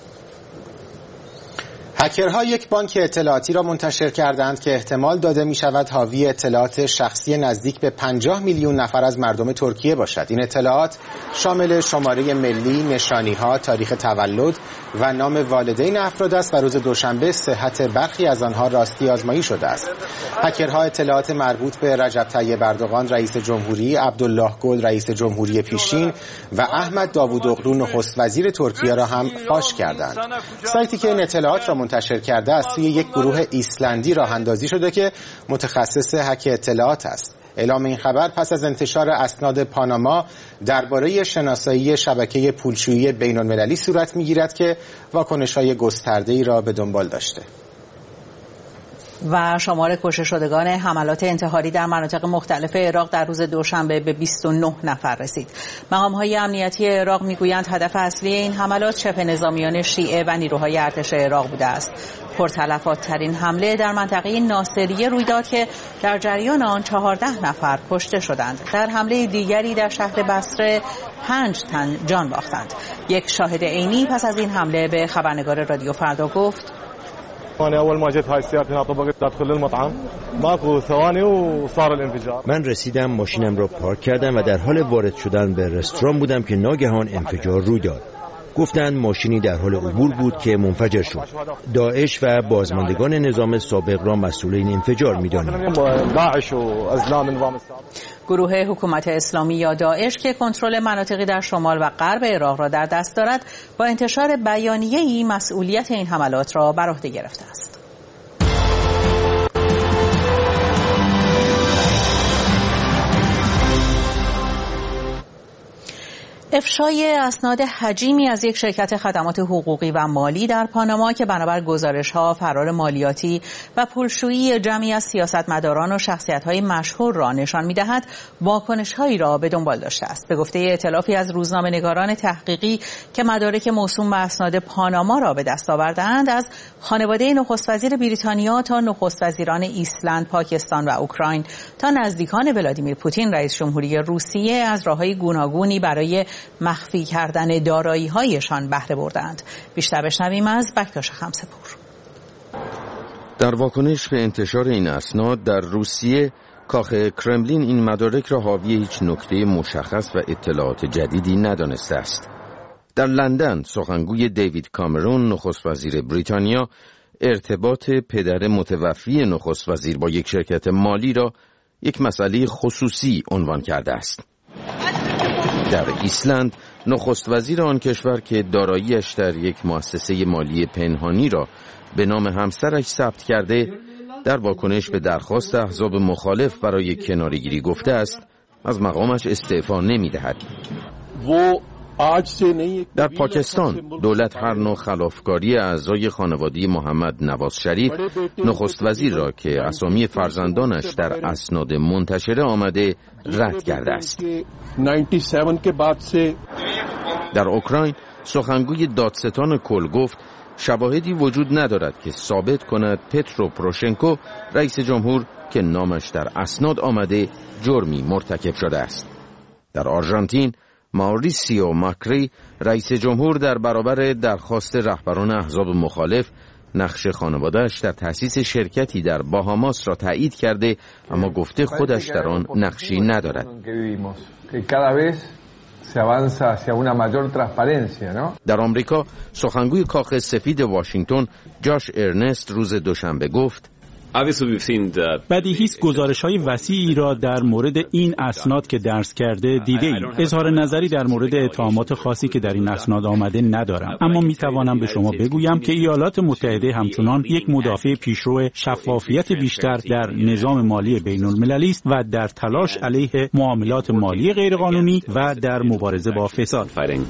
هکرها یک بانک اطلاعاتی را منتشر کردند که احتمال داده می شود حاوی اطلاعات شخصی نزدیک به 50 میلیون نفر از مردم ترکیه باشد. این اطلاعات شامل شماره ملی، نشانی‌ها، تاریخ تولد و نام والدین افراد است و روز دوشنبه صحت برخی از آنها راستی آزمایی شده است. هکرها اطلاعات مربوط به رجب طیب اردوغان رئیس جمهوری، عبدالله گل رئیس جمهوری پیشین و احمد داوودوغلو نخست وزیر ترکیه را هم فاش کردند. سایتی که این اطلاعات را منتشر کرده از سوی یک گروه ایسلندی راه اندازی شده که متخصص هک اطلاعات است. اعلام این خبر پس از انتشار اسناد پاناما درباره شناسایی شبکه پولشویی بین‌المللی صورت می‌گیرد که واکنش‌های گسترده‌ای را به دنبال داشته. و شمار کشته شدگان حملات انتحاری در مناطق مختلف عراق در روز دوشنبه به 29 نفر رسید. مقام‌های امنیتی عراق میگویند هدف اصلی این حملات شبه نظامیان شیعه و نیروهای ارتش عراق بوده است. پرتلفات‌ترین حمله در منطقه ناصریه روی داد که در جریان آن 14 نفر کشته شدند. در حمله دیگری در شهر بصره 5 تن جان باختند. یک شاهد عینی پس از این حمله به خبرنگار رادیو فردا گفت: من رسیدم، ماشینم را پارک کردم و در حال وارد شدن به رستوران بودم که ناگهان انفجار روی داد. گفتند ماشینی در حال عبور بود که منفجر شد. داعش و بازماندگان نظام سابق را مسئول این انفجار می‌دانند. گروه حکومت اسلامی یا داعش که کنترل مناطقی در شمال و غرب عراق را در دست دارد با انتشار بیانیه‌ای مسئولیت این حملات را بر عهده گرفته است. افشای اسناد حجیمی از یک شرکت خدمات حقوقی و مالی در پاناما که بنابر گزارش‌ها فرار مالیاتی و پولشویی جمعی از سیاستمداران و شخصیت‌های مشهور را نشان می‌دهد، واکنش‌هایی را به دنبال داشته است. به گفته ائتلافی از روزنامه‌نگاران تحقیقی که مدارک موسوم به اسناد پاناما را به دست آورده‌اند، از خانواده نخست وزیر بریتانیا تا نخست وزیران ایسلند، پاکستان و اوکراین تا نزدیکان ولادیمیر پوتین رئیس جمهوری روسیه از راه‌های گوناگونی برای مخفی کردن دارایی‌هایشان بهره بردند. بیشتر بشنویم از بکتاش خمسه‌پور. در واکنش به انتشار این اسناد در روسیه، کاخ کرملین این مدارک را حاوی هیچ نکته مشخص و اطلاعات جدیدی ندانسته است. در لندن، سخنگوی دیوید کامرون، نخست وزیر بریتانیا، ارتباط پدر متوفی نخست وزیر با یک شرکت مالی را یک مسئله خصوصی عنوان کرده است. در ایسلند، نخست وزیر آن کشور که دارایی‌اش در یک مؤسسه مالی پنهانی را به نام همسرش ثبت کرده، در واکنش به درخواست احزاب مخالف برای کناره‌گیری گفته است از مقامش استعفا نمی‌دهد. در پاکستان، دولت هر نوع خلافکاری اعضای خانواده محمد نواز شریف، نخست وزیر را که اسامی فرزندانش در اسناد منتشره آمده رد کرده است. در اوکراین، سخنگوی دادستان کل گفت شواهدی وجود ندارد که ثابت کند پترو پروشنکو، رئیس جمهور که نامش در اسناد آمده، جرمی مرتکب شده است. در آرژانتین، ماوریسیو ماکری، رئیس جمهور در برابر درخواست رهبران احزاب مخالف، نقش خانواده‌اش در تأسیس شرکتی در باهاماس را تایید کرده، اما گفته خودش در آن نقشی ندارد. در آمریکا، سخنگوی کاخ سفید واشنگتن، جاش ارنست، روز دوشنبه گفت بدیهی است گزارش‌های وسیعی را در مورد این اسناد که درس کرده دیده‌ایم. اظهار نظری در مورد اتهامات خاصی که در این اسناد آمده ندارم، اما می‌توانم به شما بگویم که ایالات متحده همچنان یک مدافع پیشرو شفافیت بیشتر در نظام مالی بین‌المللی است و در تلاش علیه معاملات مالی غیرقانونی و در مبارزه با فساد.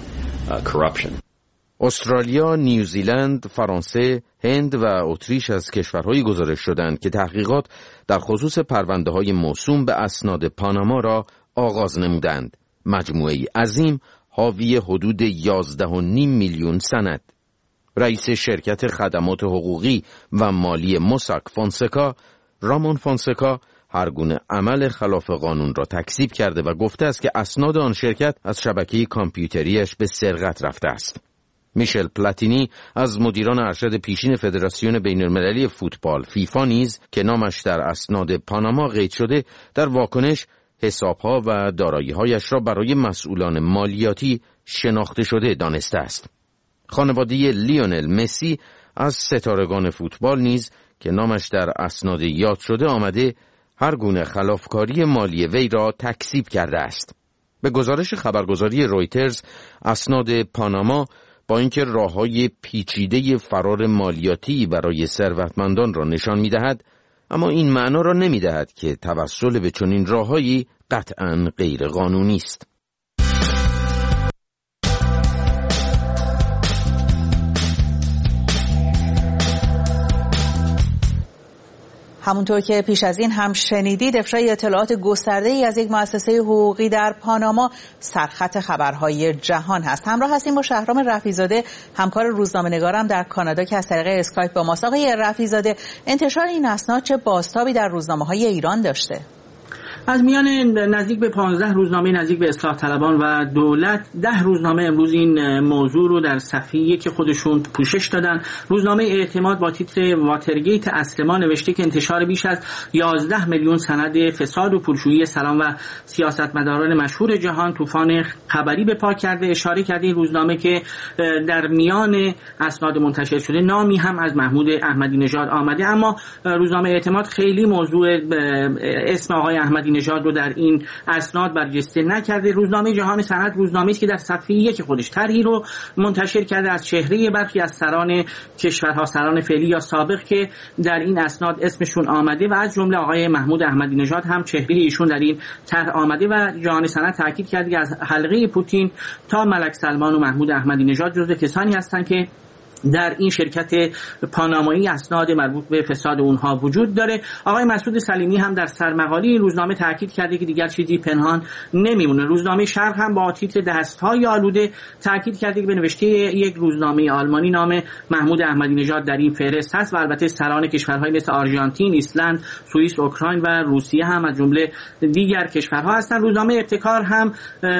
استرالیا، نیوزیلند، فرانسه، هند و اتریش از کشورهای گزارش شدند که تحقیقات در خصوص پرونده‌های موسوم به اسناد پاناما را آغاز نمودند. مجموعه‌ای عظیم حاوی حدود 11.5 میلیون سند. رئیس شرکت خدمات حقوقی و مالی موساک فونسکا، رامون فونسکا، هر گونه عمل خلاف قانون را تکذیب کرده و گفته است که اسناد آن شرکت از شبکه کامپیوتریش به سرقت رفته است. میشل پلاتینی از مدیران ارشد پیشین فدراسیون بین‌المللی فوتبال فیفا نیز که نامش در اسناد پاناما قید شده، در واکنش حسابها و دارایی‌هایش را برای مسئولان مالیاتی شناخته شده دانسته است. خانواده لیونل مسی از ستارگان فوتبال نیز که نامش در اسناد یاد شده آمده، هر گونه خلافکاری مالی وی را تکذیب کرده است. به گزارش خبرگزاری رویترز، اسناد پاناما با اینکه راه‌های پیچیده فرار مالیاتی برای ثروتمندان را نشان می‌دهد، اما این معنا را نمی‌دهد که توسل به چنین راه‌هایی قطعاً غیر قانونی است. همونطور که پیش از این هم شنیدید، افشای اطلاعات گسترده‌ای از یک مؤسسه حقوقی در پاناما سرخط خبرهای جهان هست. همراه هستیم با شهرام رفیع‌زاده، همکار روزنامه‌نگارم در کانادا که از طریق اسکایپ با ماست. آقای رفیع‌زاده، انتشار این اسناد چه بازتابی در روزنامه‌های ایران داشته؟ از میان نزدیک به 15 روزنامه نزدیک به اصلاح طلبان و دولت، 10 روزنامه امروز این موضوع رو در صفحه‌ای که خودشون پوشش دادن. روزنامه اعتماد با تیتر واترگیت اصل ما نوشته که انتشار بیش از 11 میلیون سند فساد و پولشویی سلام و سیاستمداران مشهور جهان طوفان خبری به پا کرده. اشاره کرده این روزنامه که در میان اسناد منتشر شده نامی هم از محمود احمدی نژاد آمده، اما روزنامه اعتماد خیلی موضوع اسم آقای احمدی نژاد رو در این اسناد برجسته نکرده. روزنامه جهان صنعت روزنامه‌ای است که در صفحه 1 خودش طرحی رو منتشر کرده از چهره برخی از سران کشورها، سران فعلی یا سابق که در این اسناد اسمشون آمده و از جمله آقای محمود احمدی نژاد هم چهره ایشون در این طرح آمده و جهان صنعت تاکید کرده که از حلقه پوتین تا ملک سلمان و محمود احمدی نژاد جزو کسانی هستند که در این شرکت پانامایی اسناد مربوط به فساد اونها وجود داره. آقای مسعود سلیمی هم در سرمقاله این روزنامه تاکید کرده که دیگر چیزی پنهان نمیمونه. روزنامه شرق هم با تیتر دست‌های آلوده تاکید کرده که به نوشته یک روزنامه آلمانی نام محمود احمدی نژاد در این فهرست هست و البته سران کشورهای مثل آرژانتین، ایسلند، سوئیس، اوکراین و روسیه هم از جمله دیگر کشورها هستند. روزنامه ابتکار هم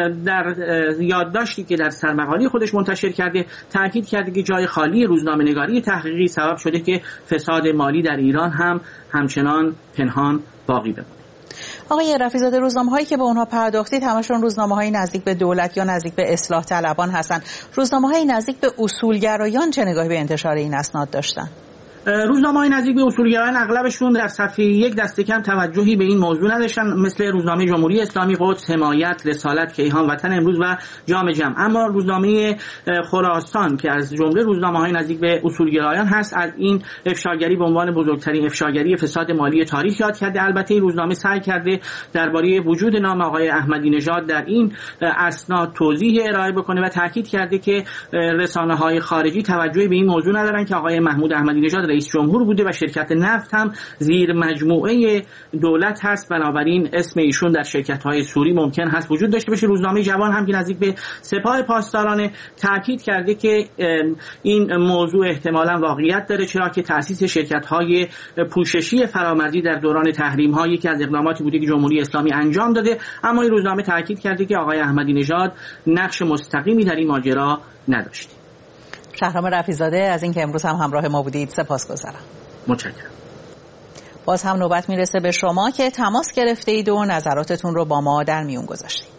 در یادداشتی که در سرمقاله خودش منتشر کرده تاکید کرده که جای خالی روزنامه‌نگاری تحقیقی سبب شده که فساد مالی در ایران هم همچنان پنهان باقی بمونه. آقای رفیع‌زاده، روزنامه‌هایی که به اونها پرداختید همشون روزنامه‌های نزدیک به دولت یا نزدیک به اصلاح طلبان هستن. روزنامه‌های نزدیک به اصولگرایان چه نگاهی به انتشار این اسناد داشتن؟ روزنامه‌های نزدیک به اصولگرایان اغلبشون در صفحه 1 دست کم توجهی به این موضوع نداشتن، مثل روزنامه جمهوری اسلامی، قدس، حمایت، رسالت، کیهان، وطن امروز و جام جم. اما روزنامه خراسان که از جمله روزنامه‌های نزدیک به اصولگرایان هست از این افشاگری به عنوان بزرگترین افشاگری فساد مالی تاریخ یاد کرده. البته این روزنامه سعی کرده درباره وجود نام آقای احمدی نژاد در این اسناد توضیح ارائه بکنه و تاکید کرده که رسانه‌های خارجی توجهی به این موضوع ندارن که آقای محمود احمدی نژاد رئیس جمهور بوده و شرکت نفت هم زیر مجموعه دولت هست، بنابراین اسم ایشون در شرکت‌های سوری ممکن هست وجود داشته باشه. روزنامه جوان هم که نزدیک به سپاه پاسداران تاکید کرده که این موضوع احتمالاً واقعیت داره، چرا که تأسیس شرکت‌های پوششی فرامرزی در دوران تحریم‌ها یکی از اقداماتی بوده که جمهوری اسلامی انجام داده. اما این روزنامه تاکید کرده که آقای احمدی نژاد نقش مستقیمی در این ماجرا نداشت. شهرام رفیع‌زاده از اینکه امروز هم همراه ما بودید سپاسگزارم. متشکرم. باز هم نوبت میرسه به شما که تماس گرفته اید و نظراتتون رو با ما در میون گذاشتید.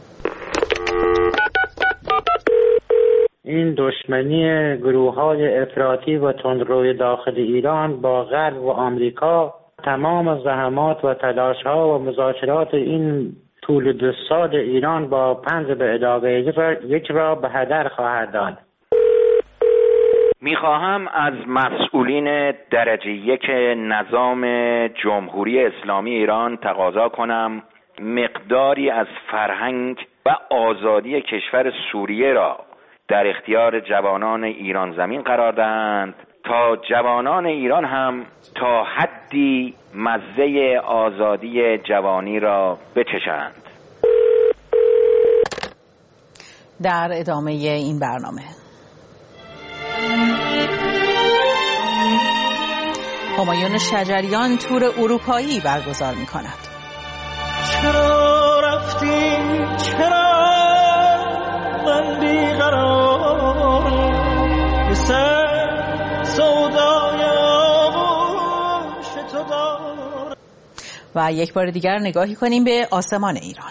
این دشمنی گروه‌های افراطی و تندروی داخل ایران با غرب و آمریکا تمام زحمات و تلاش‌ها و مذاکرات این طول 2 سال ایران با پنج به علاوه یک را به هدر خواهد داد. میخواهم از مسئولین درجه 1 نظام جمهوری اسلامی ایران تقاضا کنم مقداری از فرهنگ و آزادی کشور سوریه را در اختیار جوانان ایران زمین قرار دهند تا جوانان ایران هم تا حدی مزه آزادی جوانی را بچشند. در ادامه این برنامه همایون شجریان تور اروپایی برگزار می کند. چرا رفتی چرا من بیقرارم مثل سودای آغوش تو دارم. و یک بار دیگر نگاهی کنیم به آسمان ایران.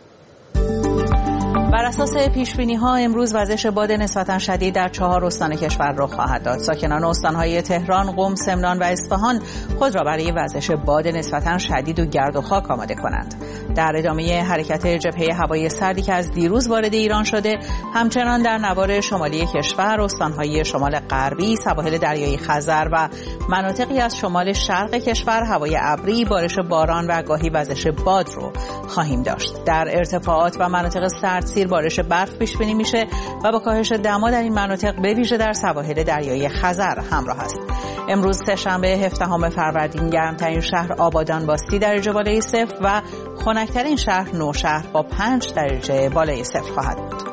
بر اساس پیشبینی‌ها امروز وزش باد نسبتاً شدید در 4 استان کشور رخ خواهد داد. ساکنان استان‌های تهران، قم، سمنان و اصفهان خود را برای وزش باد نسبتاً شدید و گرد و خاک آماده کنند. در ادامه حرکت جبهه هوای سردی که از دیروز وارد ایران شده، همچنان در نوار شمالی کشور، استان‌های شمال غربی، سواحل دریای خزر و مناطقی از شمال شرق کشور هوای ابری، بارش باران و گاهی وزش باد رو خواهیم داشت. در ارتفاعات و مناطق سردسیر بارش برف پیش بینی میشه و با کاهش دما در این مناطق به ویژه در سواحل دریای خزر همراه است. امروز سه‌شنبه 17 فروردین گرمترین شهر آبادان با 30 درجه بالای صفر و خنک‌ترین شهر نوشهر با 5 درجه بالای صفر خواهد بود.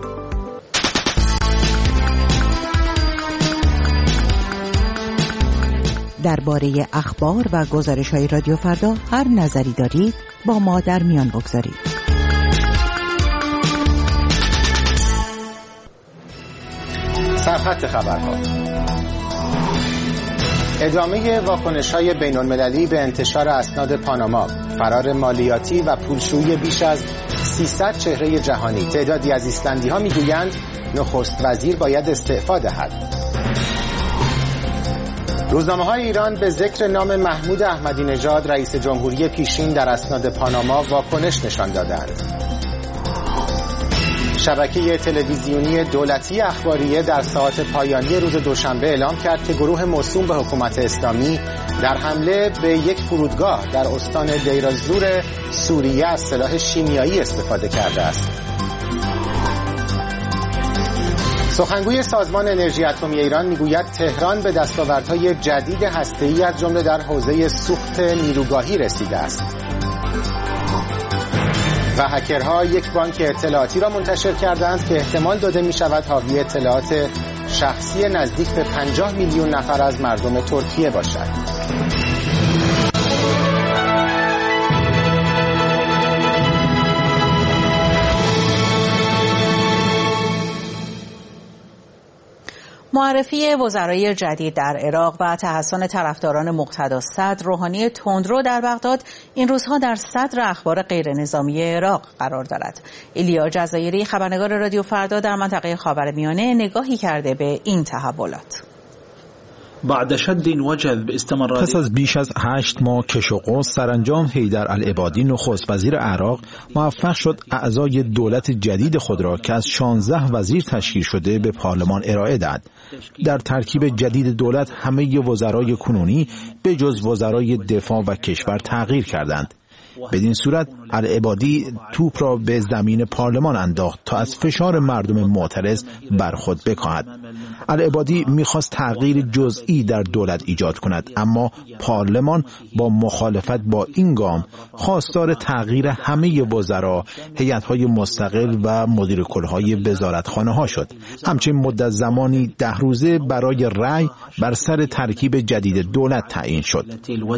درباره اخبار و گزارش‌های رادیو فردا هر نظری دارید با ما در میان بگذارید. سرخط خبرها. ادامه واکنش‌های بین‌المللی به انتشار اسناد پاناما، فرار مالیاتی و پولشویی بیش از 300 چهره جهانی. تعدادی از ایسلندی‌ها می‌گویند نخست وزیر باید استعفا دهد. روزنامه‌های ایران به ذکر نام محمود احمدی نژاد رئیس جمهوری پیشین در اسناد پاناما واکنش نشان دادند. شبکه تلویزیونی دولتی اخباریه در ساعات پایانی روز دوشنبه اعلام کرد که گروه موسوم به حکومت اسلامی در حمله به یک فرودگاه در استان دیر الزور سوریه از سلاح شیمیایی استفاده کرده است. سخنگوی سازمان انرژی اتمی ایران میگوید تهران به دستاوردهای جدید هسته‌ای از جمله در حوزه سوخت نیروگاهی رسیده است. و هکرها یک بانک اطلاعاتی را منتشر کردند که احتمال داده می شود حاوی اطلاعات شخصی نزدیک به 50 میلیون نفر از مردم ترکیه باشد. معرفی وزرای جدید در عراق و تحسن طرفداران مقتدا صدر روحانی تندرو در بغداد این روزها در صدر اخبار غیر نظامی عراق قرار دارد. ایلیا جزایری خبرنگار رادیو فردا در منطقه خاورمیانه نگاهی کرده به این تحولات. پس از بیش از 8 ماه کش و قوس سرانجام حیدر العبادی نخست وزیر عراق موفق شد اعضای دولت جدید خود را که از 16 وزیر تشکیل شده به پارلمان ارائه دهد. در ترکیب جدید دولت همه وزرای کنونی به جز وزرای دفاع و کشور تغییر کردند. بدین صورت العبادی توپ را به زمین پارلمان انداخت تا از فشار مردم معترض بر خود بکاهد. العبادی می‌خواست تغییر جزئی در دولت ایجاد کند، اما پارلمان با مخالفت با این گام خواستار تغییر همه وزرا، هیئت‌های مستقل و مدیر کل‌های وزارتخانه‌ها شد. همچنین مدت زمانی 10 روزه برای رأی بر سر ترکیب جدید دولت تعیین شد.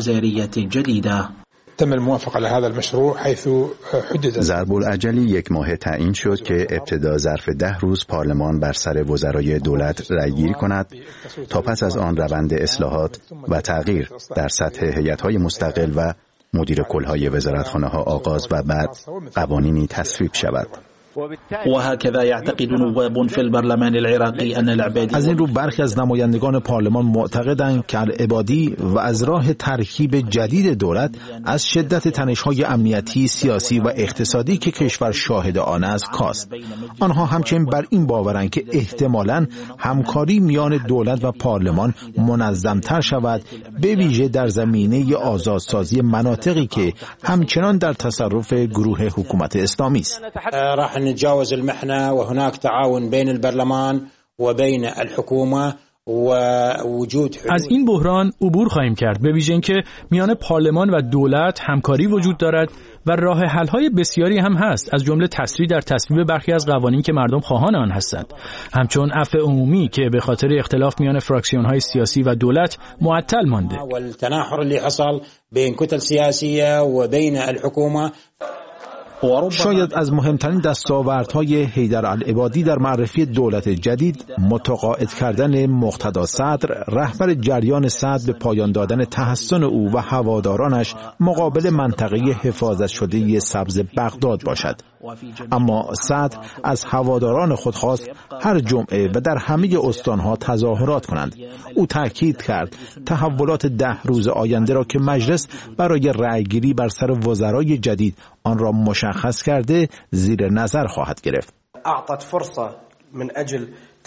تم الموافقه على هذا المشروع حيث حدد ضرب الاجل 1 ماه تعیین شد که ابتدا ظرف 10 روز پارلمان بر سر وزرای دولت رأی‌گیری کند تا پس از آن روند اصلاحات و تغییر در سطح هیئت‌های مستقل و مدیر کل‌های وزارتخانه‌ها آغاز و بعد قوانینی تصویب شود. وهكذا يعتقد نواب في البرلمان العراقي أن العبادي از این رو برخی از نمایندگان پارلمان معتقدند که العبادی و از راه ترکیب جدید دولت از شدت تنش‌های امنیتی، سیاسی و اقتصادی که کشور شاهد آن است کاست. آنها همچنین بر این باورند که احتمالاً همکاری میان دولت و پارلمان منظم‌تر شود، به ویژه در زمینه آزادسازی مناطقی که همچنان در تصرف گروه حکومت اسلامی است. نتجاوز المحنة وهناك تعاون بين البرلمان وبين الحكومة ووجود از این بحران عبور خواهیم کرد، به ویژه اینکه میان پارلمان و دولت همکاری وجود دارد و راه حل‌های بسیاری هم هست، از جمله تسریع در تصویب برخی از قوانین که مردم خواهان آن هستند، همچون عفو عمومی که به خاطر اختلاف میان فراکسیون‌های سیاسی و دولت معطل مانده. والتناحر اللي حصل بين كتل سياسية وبين الحكومة. شاید از مهمترین دستاوردهای حیدر العبادی در معرفی دولت جدید متقاعد کردن مقتدا صدر، رهبر جریان صدر، به پایان دادن تحسن او و هوادارانش مقابل منطقه حفاظت شده سبز بغداد باشد. اما صدر از هواداران خود خواست هر جمعه و در همه استانها تظاهرات کنند. او تاکید کرد تحولات 10 روز آینده را که مجلس برای رأیگیری بر سر وزرای جدید آن را مشخص کرده زیر نظر خواهد گرفت. اعطت فرصه من اجل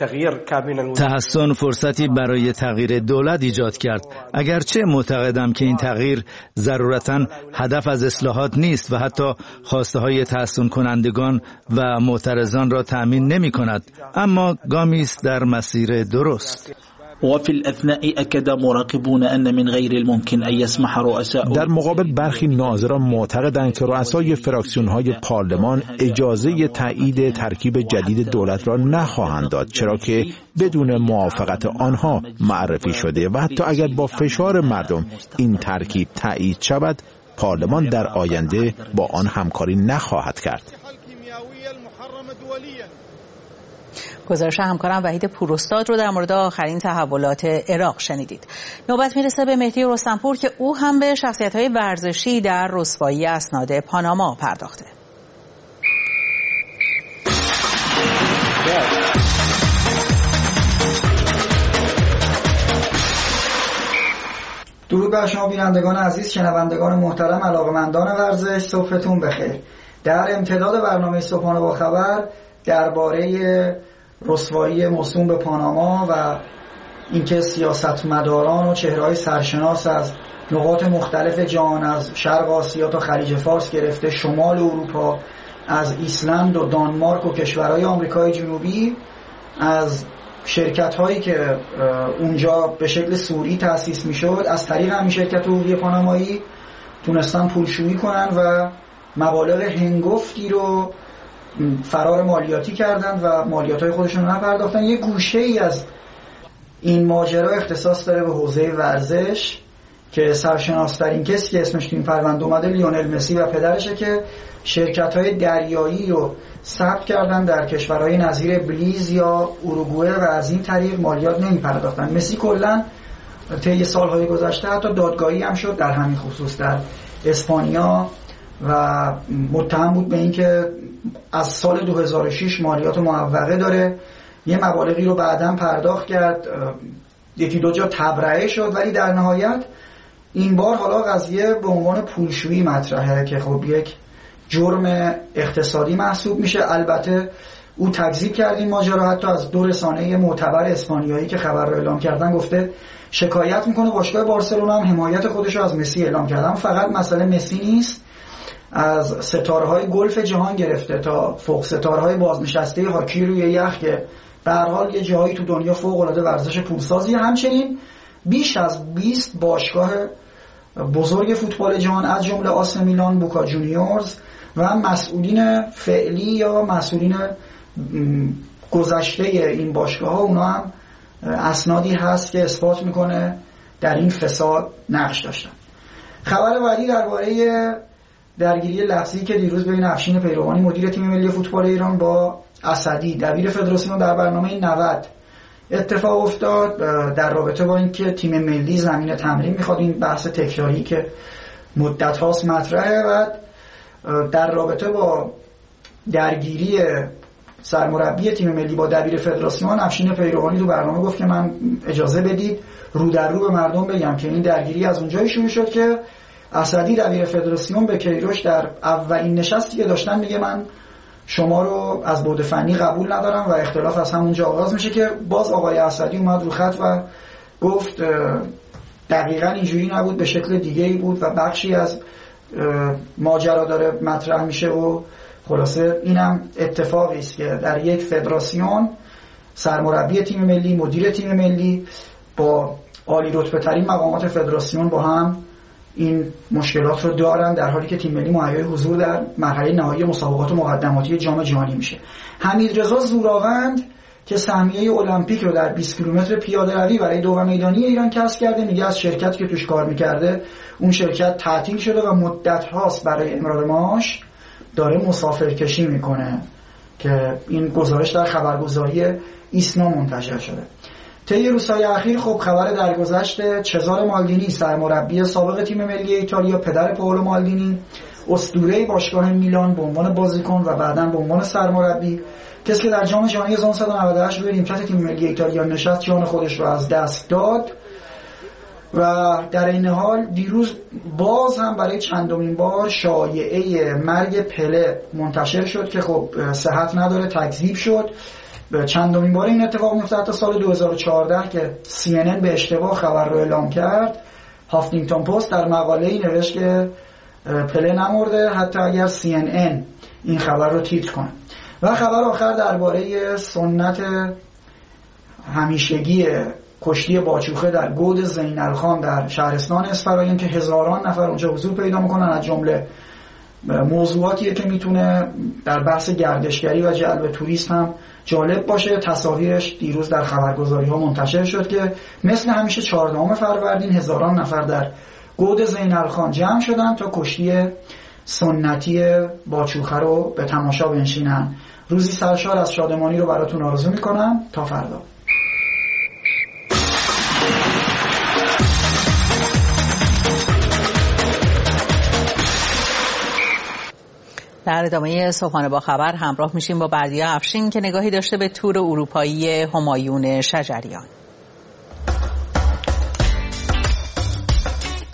تحسن فرصتی برای تغییر دولت ایجاد کرد، اگرچه معتقدم که این تغییر ضرورتاً هدف از اصلاحات نیست و حتی خواسته های تحسن کنندگان و معترضان را تأمین نمی کند، اما گامی است در مسیر درست. وفي الأثناء أكد مراقبون أن من غير الممكن أن يسمح رؤساء. در مقابل برخی ناظران معتقدند که رؤسای فراکسیون‌های پارلمان اجازه تایید ترکیب جدید دولت را نخواهند داد، چرا که بدون موافقت آنها معرفی شده و حتی اگر با فشار مردم این ترکیب تایید شود، پارلمان در آینده با آن همکاری نخواهد کرد. گزارش همکارم وحید پوراستاد رو در مورد آخرین تحولات عراق شنیدید. نوبت میرسه به مهدی رستمپور که او هم به شخصیت‌های ورزشی در رسوایی اسناد پاناما پرداخته. درود بر شما بینندگان عزیز، شنوندگان محترم، علاقه‌مندان ورزش، صبحتون بخیر. در امتداد برنامه صبحانه با خبر درباره رسوایی موسوم به پاناما و اینکه سیاستمداران و چهره‌های سرشناس از نقاط مختلف جهان، از شرق آسیا تا خلیج فارس گرفته شمال اروپا، از ایسلند و دانمارک و کشورهای آمریکای جنوبی، از شرکت‌هایی که اونجا به شکل سوری تأسیس می‌شد از طریق همین شرکت حقوقی پانامایی تونستن پولشویی کنن و مبالغ هنگفتی رو فرار مالیاتی کردن و مالیات‌های خودشون رو نپرداختن. یه گوشه‌ای از این ماجرا اختصاص داره به حوزه ورزش که سرشناس‌ترین کسی که اسمش تو این پرونده اومده لیونل مسی و پدرشه که شرکت‌های دریایی رو ثبت کردن در کشورهای نظیر بلیز یا اوروگوئه و از این طریق مالیات نمی‌پرداختن. مسی کلاً طی سال‌های گذشته حتی دادگاهی هم شد در همین خصوص در اسپانیا و متهم بود به اینکه از سال 2006 مالیات معوقه داره. یه مبالغی رو بعداً پرداخت کرد، یکی دو جا تبرئه شد، ولی در نهایت این بار حالا قضیه به عنوان پولشویی مطرحه که خب یک جرم اقتصادی محسوب میشه. البته او تکذیب کرد این ماجرا، حتی از دو رسانه معتبر اسپانیایی که خبر رو اعلام کردن گفته شکایت میکنه. باشگاه بارسلونا هم حمایت خودش رو از مسی اعلام کرد. فقط مسئله مسی نیست، از ستاره‌های گلف جهان گرفته تا فوق ستاره‌های بازنشسته هاکی روی یخ که به هر حال یه جایی تو دنیا فوق‌العاده ورزش پولسازی، همچنین بیش از 20 باشگاه بزرگ فوتبال جهان از جمله آس میلان، بوکا جونیورز و مسئولین فعلی یا مسئولین گذشته این باشگاه ها، اونا هم اسنادی هست که اثبات میکنه در این فساد نقش داشتن. خبر بعدی درباره درگیری لفظی که دیروز بین افشین پیروانی مدیر تیم ملی فوتبال ایران با اسدی دبیر فدراسیون در برنامه 90 اتفاق افتاد در رابطه با اینکه تیم ملی زمین تمرین میخواد. این بحث تکراری که مدت هاست مطرحه و در رابطه با درگیری سرمربی تیم ملی با دبیر فدراسیون، افشین پیروانی تو برنامه گفت که من اجازه بدید رو در رو به مردم بگم که این درگیری از اونجایی شروع شد که اسدی دبیر فدراسیون به کیروش در اولین نشستی که داشتن میگه من شما رو از بعد فنی قبول ندارم و اختلاف از همونجا آغاز میشه که باز آقای اسدی اومد رو خط و گفت دقیقاً اینجوری نبود، به شکل دیگه‌ای بود و بخشی از ماجرا داره مطرح میشه و خلاصه اینم اتفاقی است که در یک فدراسیون سرمربی تیم ملی، مدیر تیم ملی با عالی رتبه ترین مقامات فدراسیون با هم این مشکلات رو دارن، در حالی که تیم ملی مهیای حضور در مرحله نهایی مسابقات مقدماتی جام جهانی میشه. حمیدرضا زوراوند که سهمیه المپیک رو در 20 کیلومتر پیاده روی برای دو میدانی ایران کسب کرده، میگه از شرکتی که توش کار میکرده اون شرکت تعطیل شده و مدت هاست برای امرار معاش داره مسافرکشی میکنه که این گزارش در خبرگزاری ایسنا منتشر شده. طی روزهای اخیر خب خبر درگذشت چزاره مالدینی، سرمربی سابق تیم ملی ایتالیا، پدر پائولو مالدینی، اسطوره باشگاه میلان به عنوان بازیکن و بعداً به عنوان سرمربی، کسی که در جام جهانی 1998 روی نیمکت تیم ملی ایتالیا نشست، جان خودش رو از دست داد و در این حال دیروز باز هم برای چندمین بار شایعه مرگ پله منتشر شد که خب صحت نداره، تکذیب شد. چندمین بار این اتفاق میفته تا سال 2014 که CNN به اشتباه خبر رو اعلام کرد. هافتینگتون پست در مقاله‌ای نوشت که پله نمرده حتی اگر CNN این خبر رو تیتر کنه. و خبر آخر درباره سنت همیشگی کشتی باچوخه در گود زینالخان در شهرستان اسفراین که هزاران نفر اونجا حضور پیدا میکنن، از جمله موضوعاتیه که میتونه در بحث گردشگری و جلب توریست هم جالب باشه. تصاویرش دیروز در خبرگزاری ها منتشر شد که مثل همیشه 14 فروردین هزاران نفر در گود زینالخان جمع شدن تا کشتی سنتی باچوخه رو به تماشا بنشینن. روزی سرشار از شادمانی رو براتون آرزو میکنم. تا فردا. در ادامه صبحانه با خبر همراه میشیم با بردیا افشین که نگاهی داشته به تور اروپایی همایون شجریان.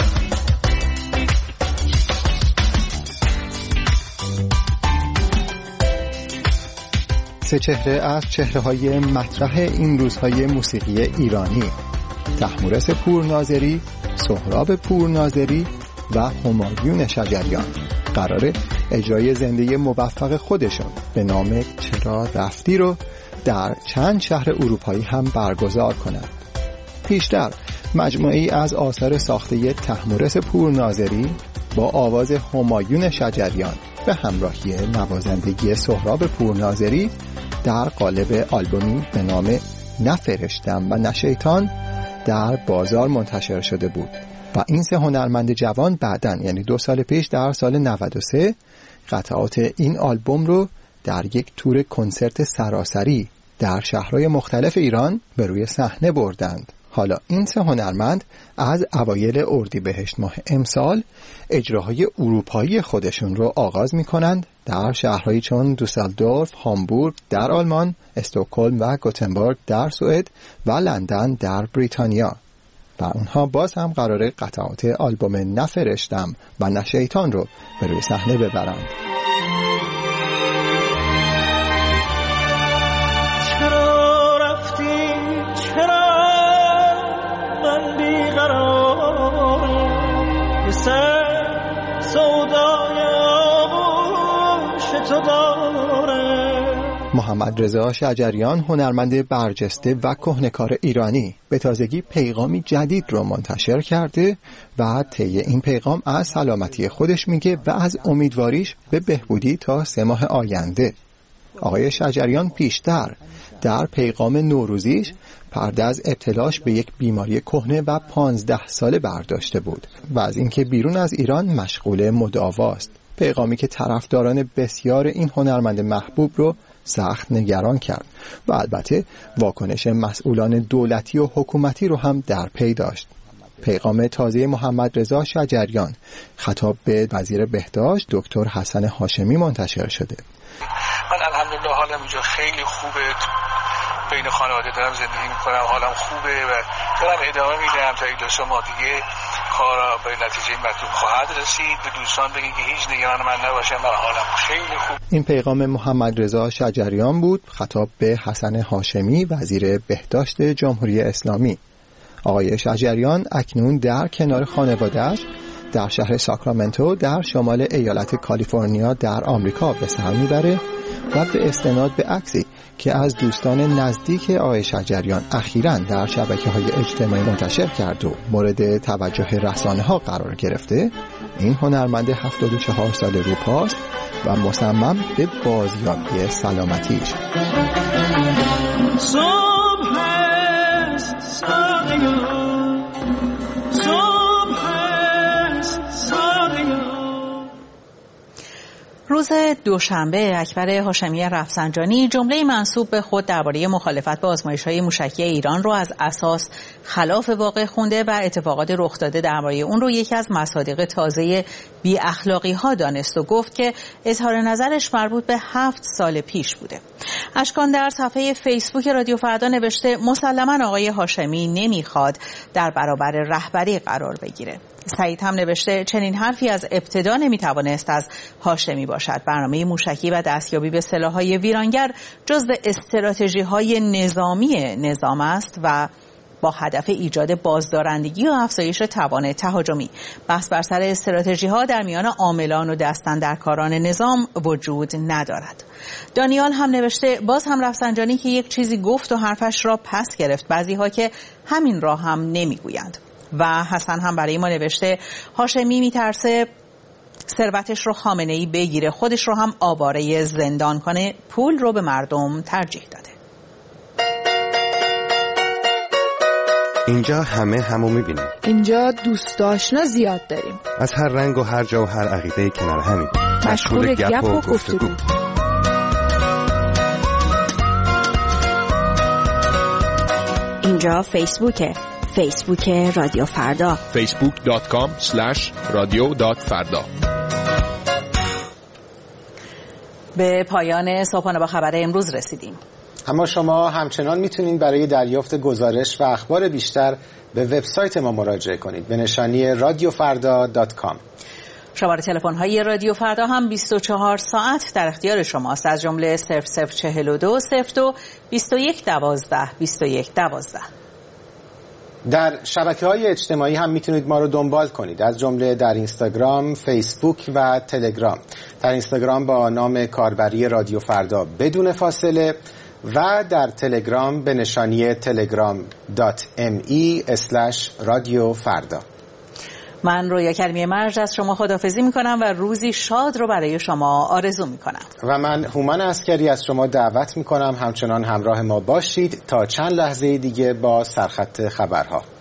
سه چهره از چهره‌های مطرح این روزهای موسیقی ایرانی: طهمورث پورناظری، سهراب پورناظری و همایون شجریان قراره اجرای زنده موفق خودشون به نام چرا رفتی رو در چند شهر اروپایی هم برگزار کنند. پیشتر مجموعه‌ای از آثار ساخته طهمورث پورناظری با آواز همایون شجریان به همراهی نوازندگی سهراب پورناظری در قالب آلبومی به نام نه فرشتم و نه شیطان در بازار منتشر شده بود و این سه هنرمند جوان بعداً یعنی 2 سال پیش در سال 93 قطعات این آلبوم رو در یک تور کنسرت سراسری در شهرهای مختلف ایران به روی صحنه بردند. حالا این سه هنرمند از اوایل اردیبهشت ماه امسال اجراهای اروپایی خودشون رو آغاز می‌کنند در شهرهایی چون دوسلدورف، هامبورگ در آلمان، استکهلم و گوتنبرگ در سوئد و لندن در بریتانیا. و اونها باز هم قراره قطعات آلبوم نه فرشتم و نه شیطان رو به روی صحنه ببرند. چرا رفتی چرا من بیقرارم مثل سودای آغوش تو دارم. محمد رضا شجریان هنرمند برجسته و کهنه‌کار ایرانی به تازگی پیغامی جدید رو منتشر کرده و طی این پیغام از سلامتی خودش میگه و از امیدواریش به بهبودی تا 3 ماه آینده. آقای شجریان پیشتر در پیغام نوروزیش پرده از ابتلاش به یک بیماری کهنه و 15 ساله برداشته بود و از اینکه بیرون از ایران مشغول مداواست. پیغامی که طرفداران بسیار این هنرمند محبوب رو سخت نگران کرد و البته واکنش مسئولان دولتی و حکومتی رو هم در پی داشت. پیغام تازه محمد رضا شجریان خطاب به وزیر بهداشت دکتر حسن هاشمی منتشر شده. من الحمدلله حالم اینجا خیلی خوبه، بین خانواده دارم زندگی میکنم، حالم خوبه و دارم ادامه میدم تا این 2 ماه دیگه کارا به نتیجه مطلوب خواهد رسید. به دوستان بگین که هیچ نگران من نباشن، من حالم خیلی خوب. این پیغام محمد رضا شجریان بود خطاب به حسن هاشمی وزیر بهداشت جمهوری اسلامی. آقای شجریان اکنون در کنار خانواده‌اش در شهر ساکرامنتو در شمال ایالت کالیفرنیا در آمریکا به سر میبره و به استناد به عکسی که از دوستان نزدیک آقای شجریان اخیراً در شبکه‌های اجتماعی منتشر کرد و مورد توجه رسانه‌ها قرار گرفته، این هنرمند 74 ساله روپاست و مصمم به بازیابی سلامتیش. روز دوشنبه اکبر هاشمی رفسنجانی جمله منسوب به خود درباره مخالفت با آزمایش‌های موشکی ایران رو از اساس خلاف واقع خونده و اتفاقات رخ داده درباره اون رو یکی از مصادیق تازه بی اخلاقی‌ها دانست و گفت که اظهار نظرش مربوط به 7 سال پیش بوده. اشکان در صفحه فیسبوک رادیو فردا نوشته مسلماً آقای هاشمی نمیخواد در برابر رهبری قرار بگیره. سعید هم نوشته چنین حرفی از ابتدا نمیتوانست از هاشمی باشد. برنامه موشکی و دستیابی به سلاح‌های ویرانگر جزو استراتژی‌های نظامی نظام است و با هدف ایجاد بازدارندگی و افزایش توان تهاجمی. بحث بر سر استراتژی‌ها در میان عاملان و دستاندرکاران نظام وجود ندارد. دانیال هم نوشته باز هم رفسنجانی که یک چیزی گفت و حرفش را پس گرفت، بعضی‌ها که همین را هم نمیگویند. و حسن هم برای ما نوشته هاشمی میترسه ثروتش رو خامنه‌ای بگیره، خودش رو هم آواره زندان کنه، پول رو به مردم ترجیح داده. اینجا همو میبینیم. اینجا دوست آشنا زیاد داریم. از هر رنگ و هر جا و هر عقیده کنار همیم. مشغول گپ و گفتگو. اینجا فیسبوک رادیو فردا. facebook.com/radio.farda. به پایان صبحانه با خبر امروز رسیدیم. اما شما همچنان میتونید برای دریافت گزارش و اخبار بیشتر به وبسایت ما مراجعه کنید به نشانی radiofarda.com. شماره تلفن‌های رادیو فردا هم 24 ساعت در اختیار شماست، از جمله 0042 02 21 12 21 12. در شبکه‌های اجتماعی هم میتونید ما رو دنبال کنید، از جمله در اینستاگرام، فیسبوک و تلگرام. در اینستاگرام با نام کاربری رادیو فردا بدون فاصله و در تلگرام به نشانی telegram.me/رادیو فردا. من رویا کریمی مرج از شما خداحافظی میکنم و روزی شاد رو برای شما آرزو میکنم. و من هومن عسکری از شما دعوت میکنم همچنان همراه ما باشید تا چند لحظه دیگه با سرخط خبرها.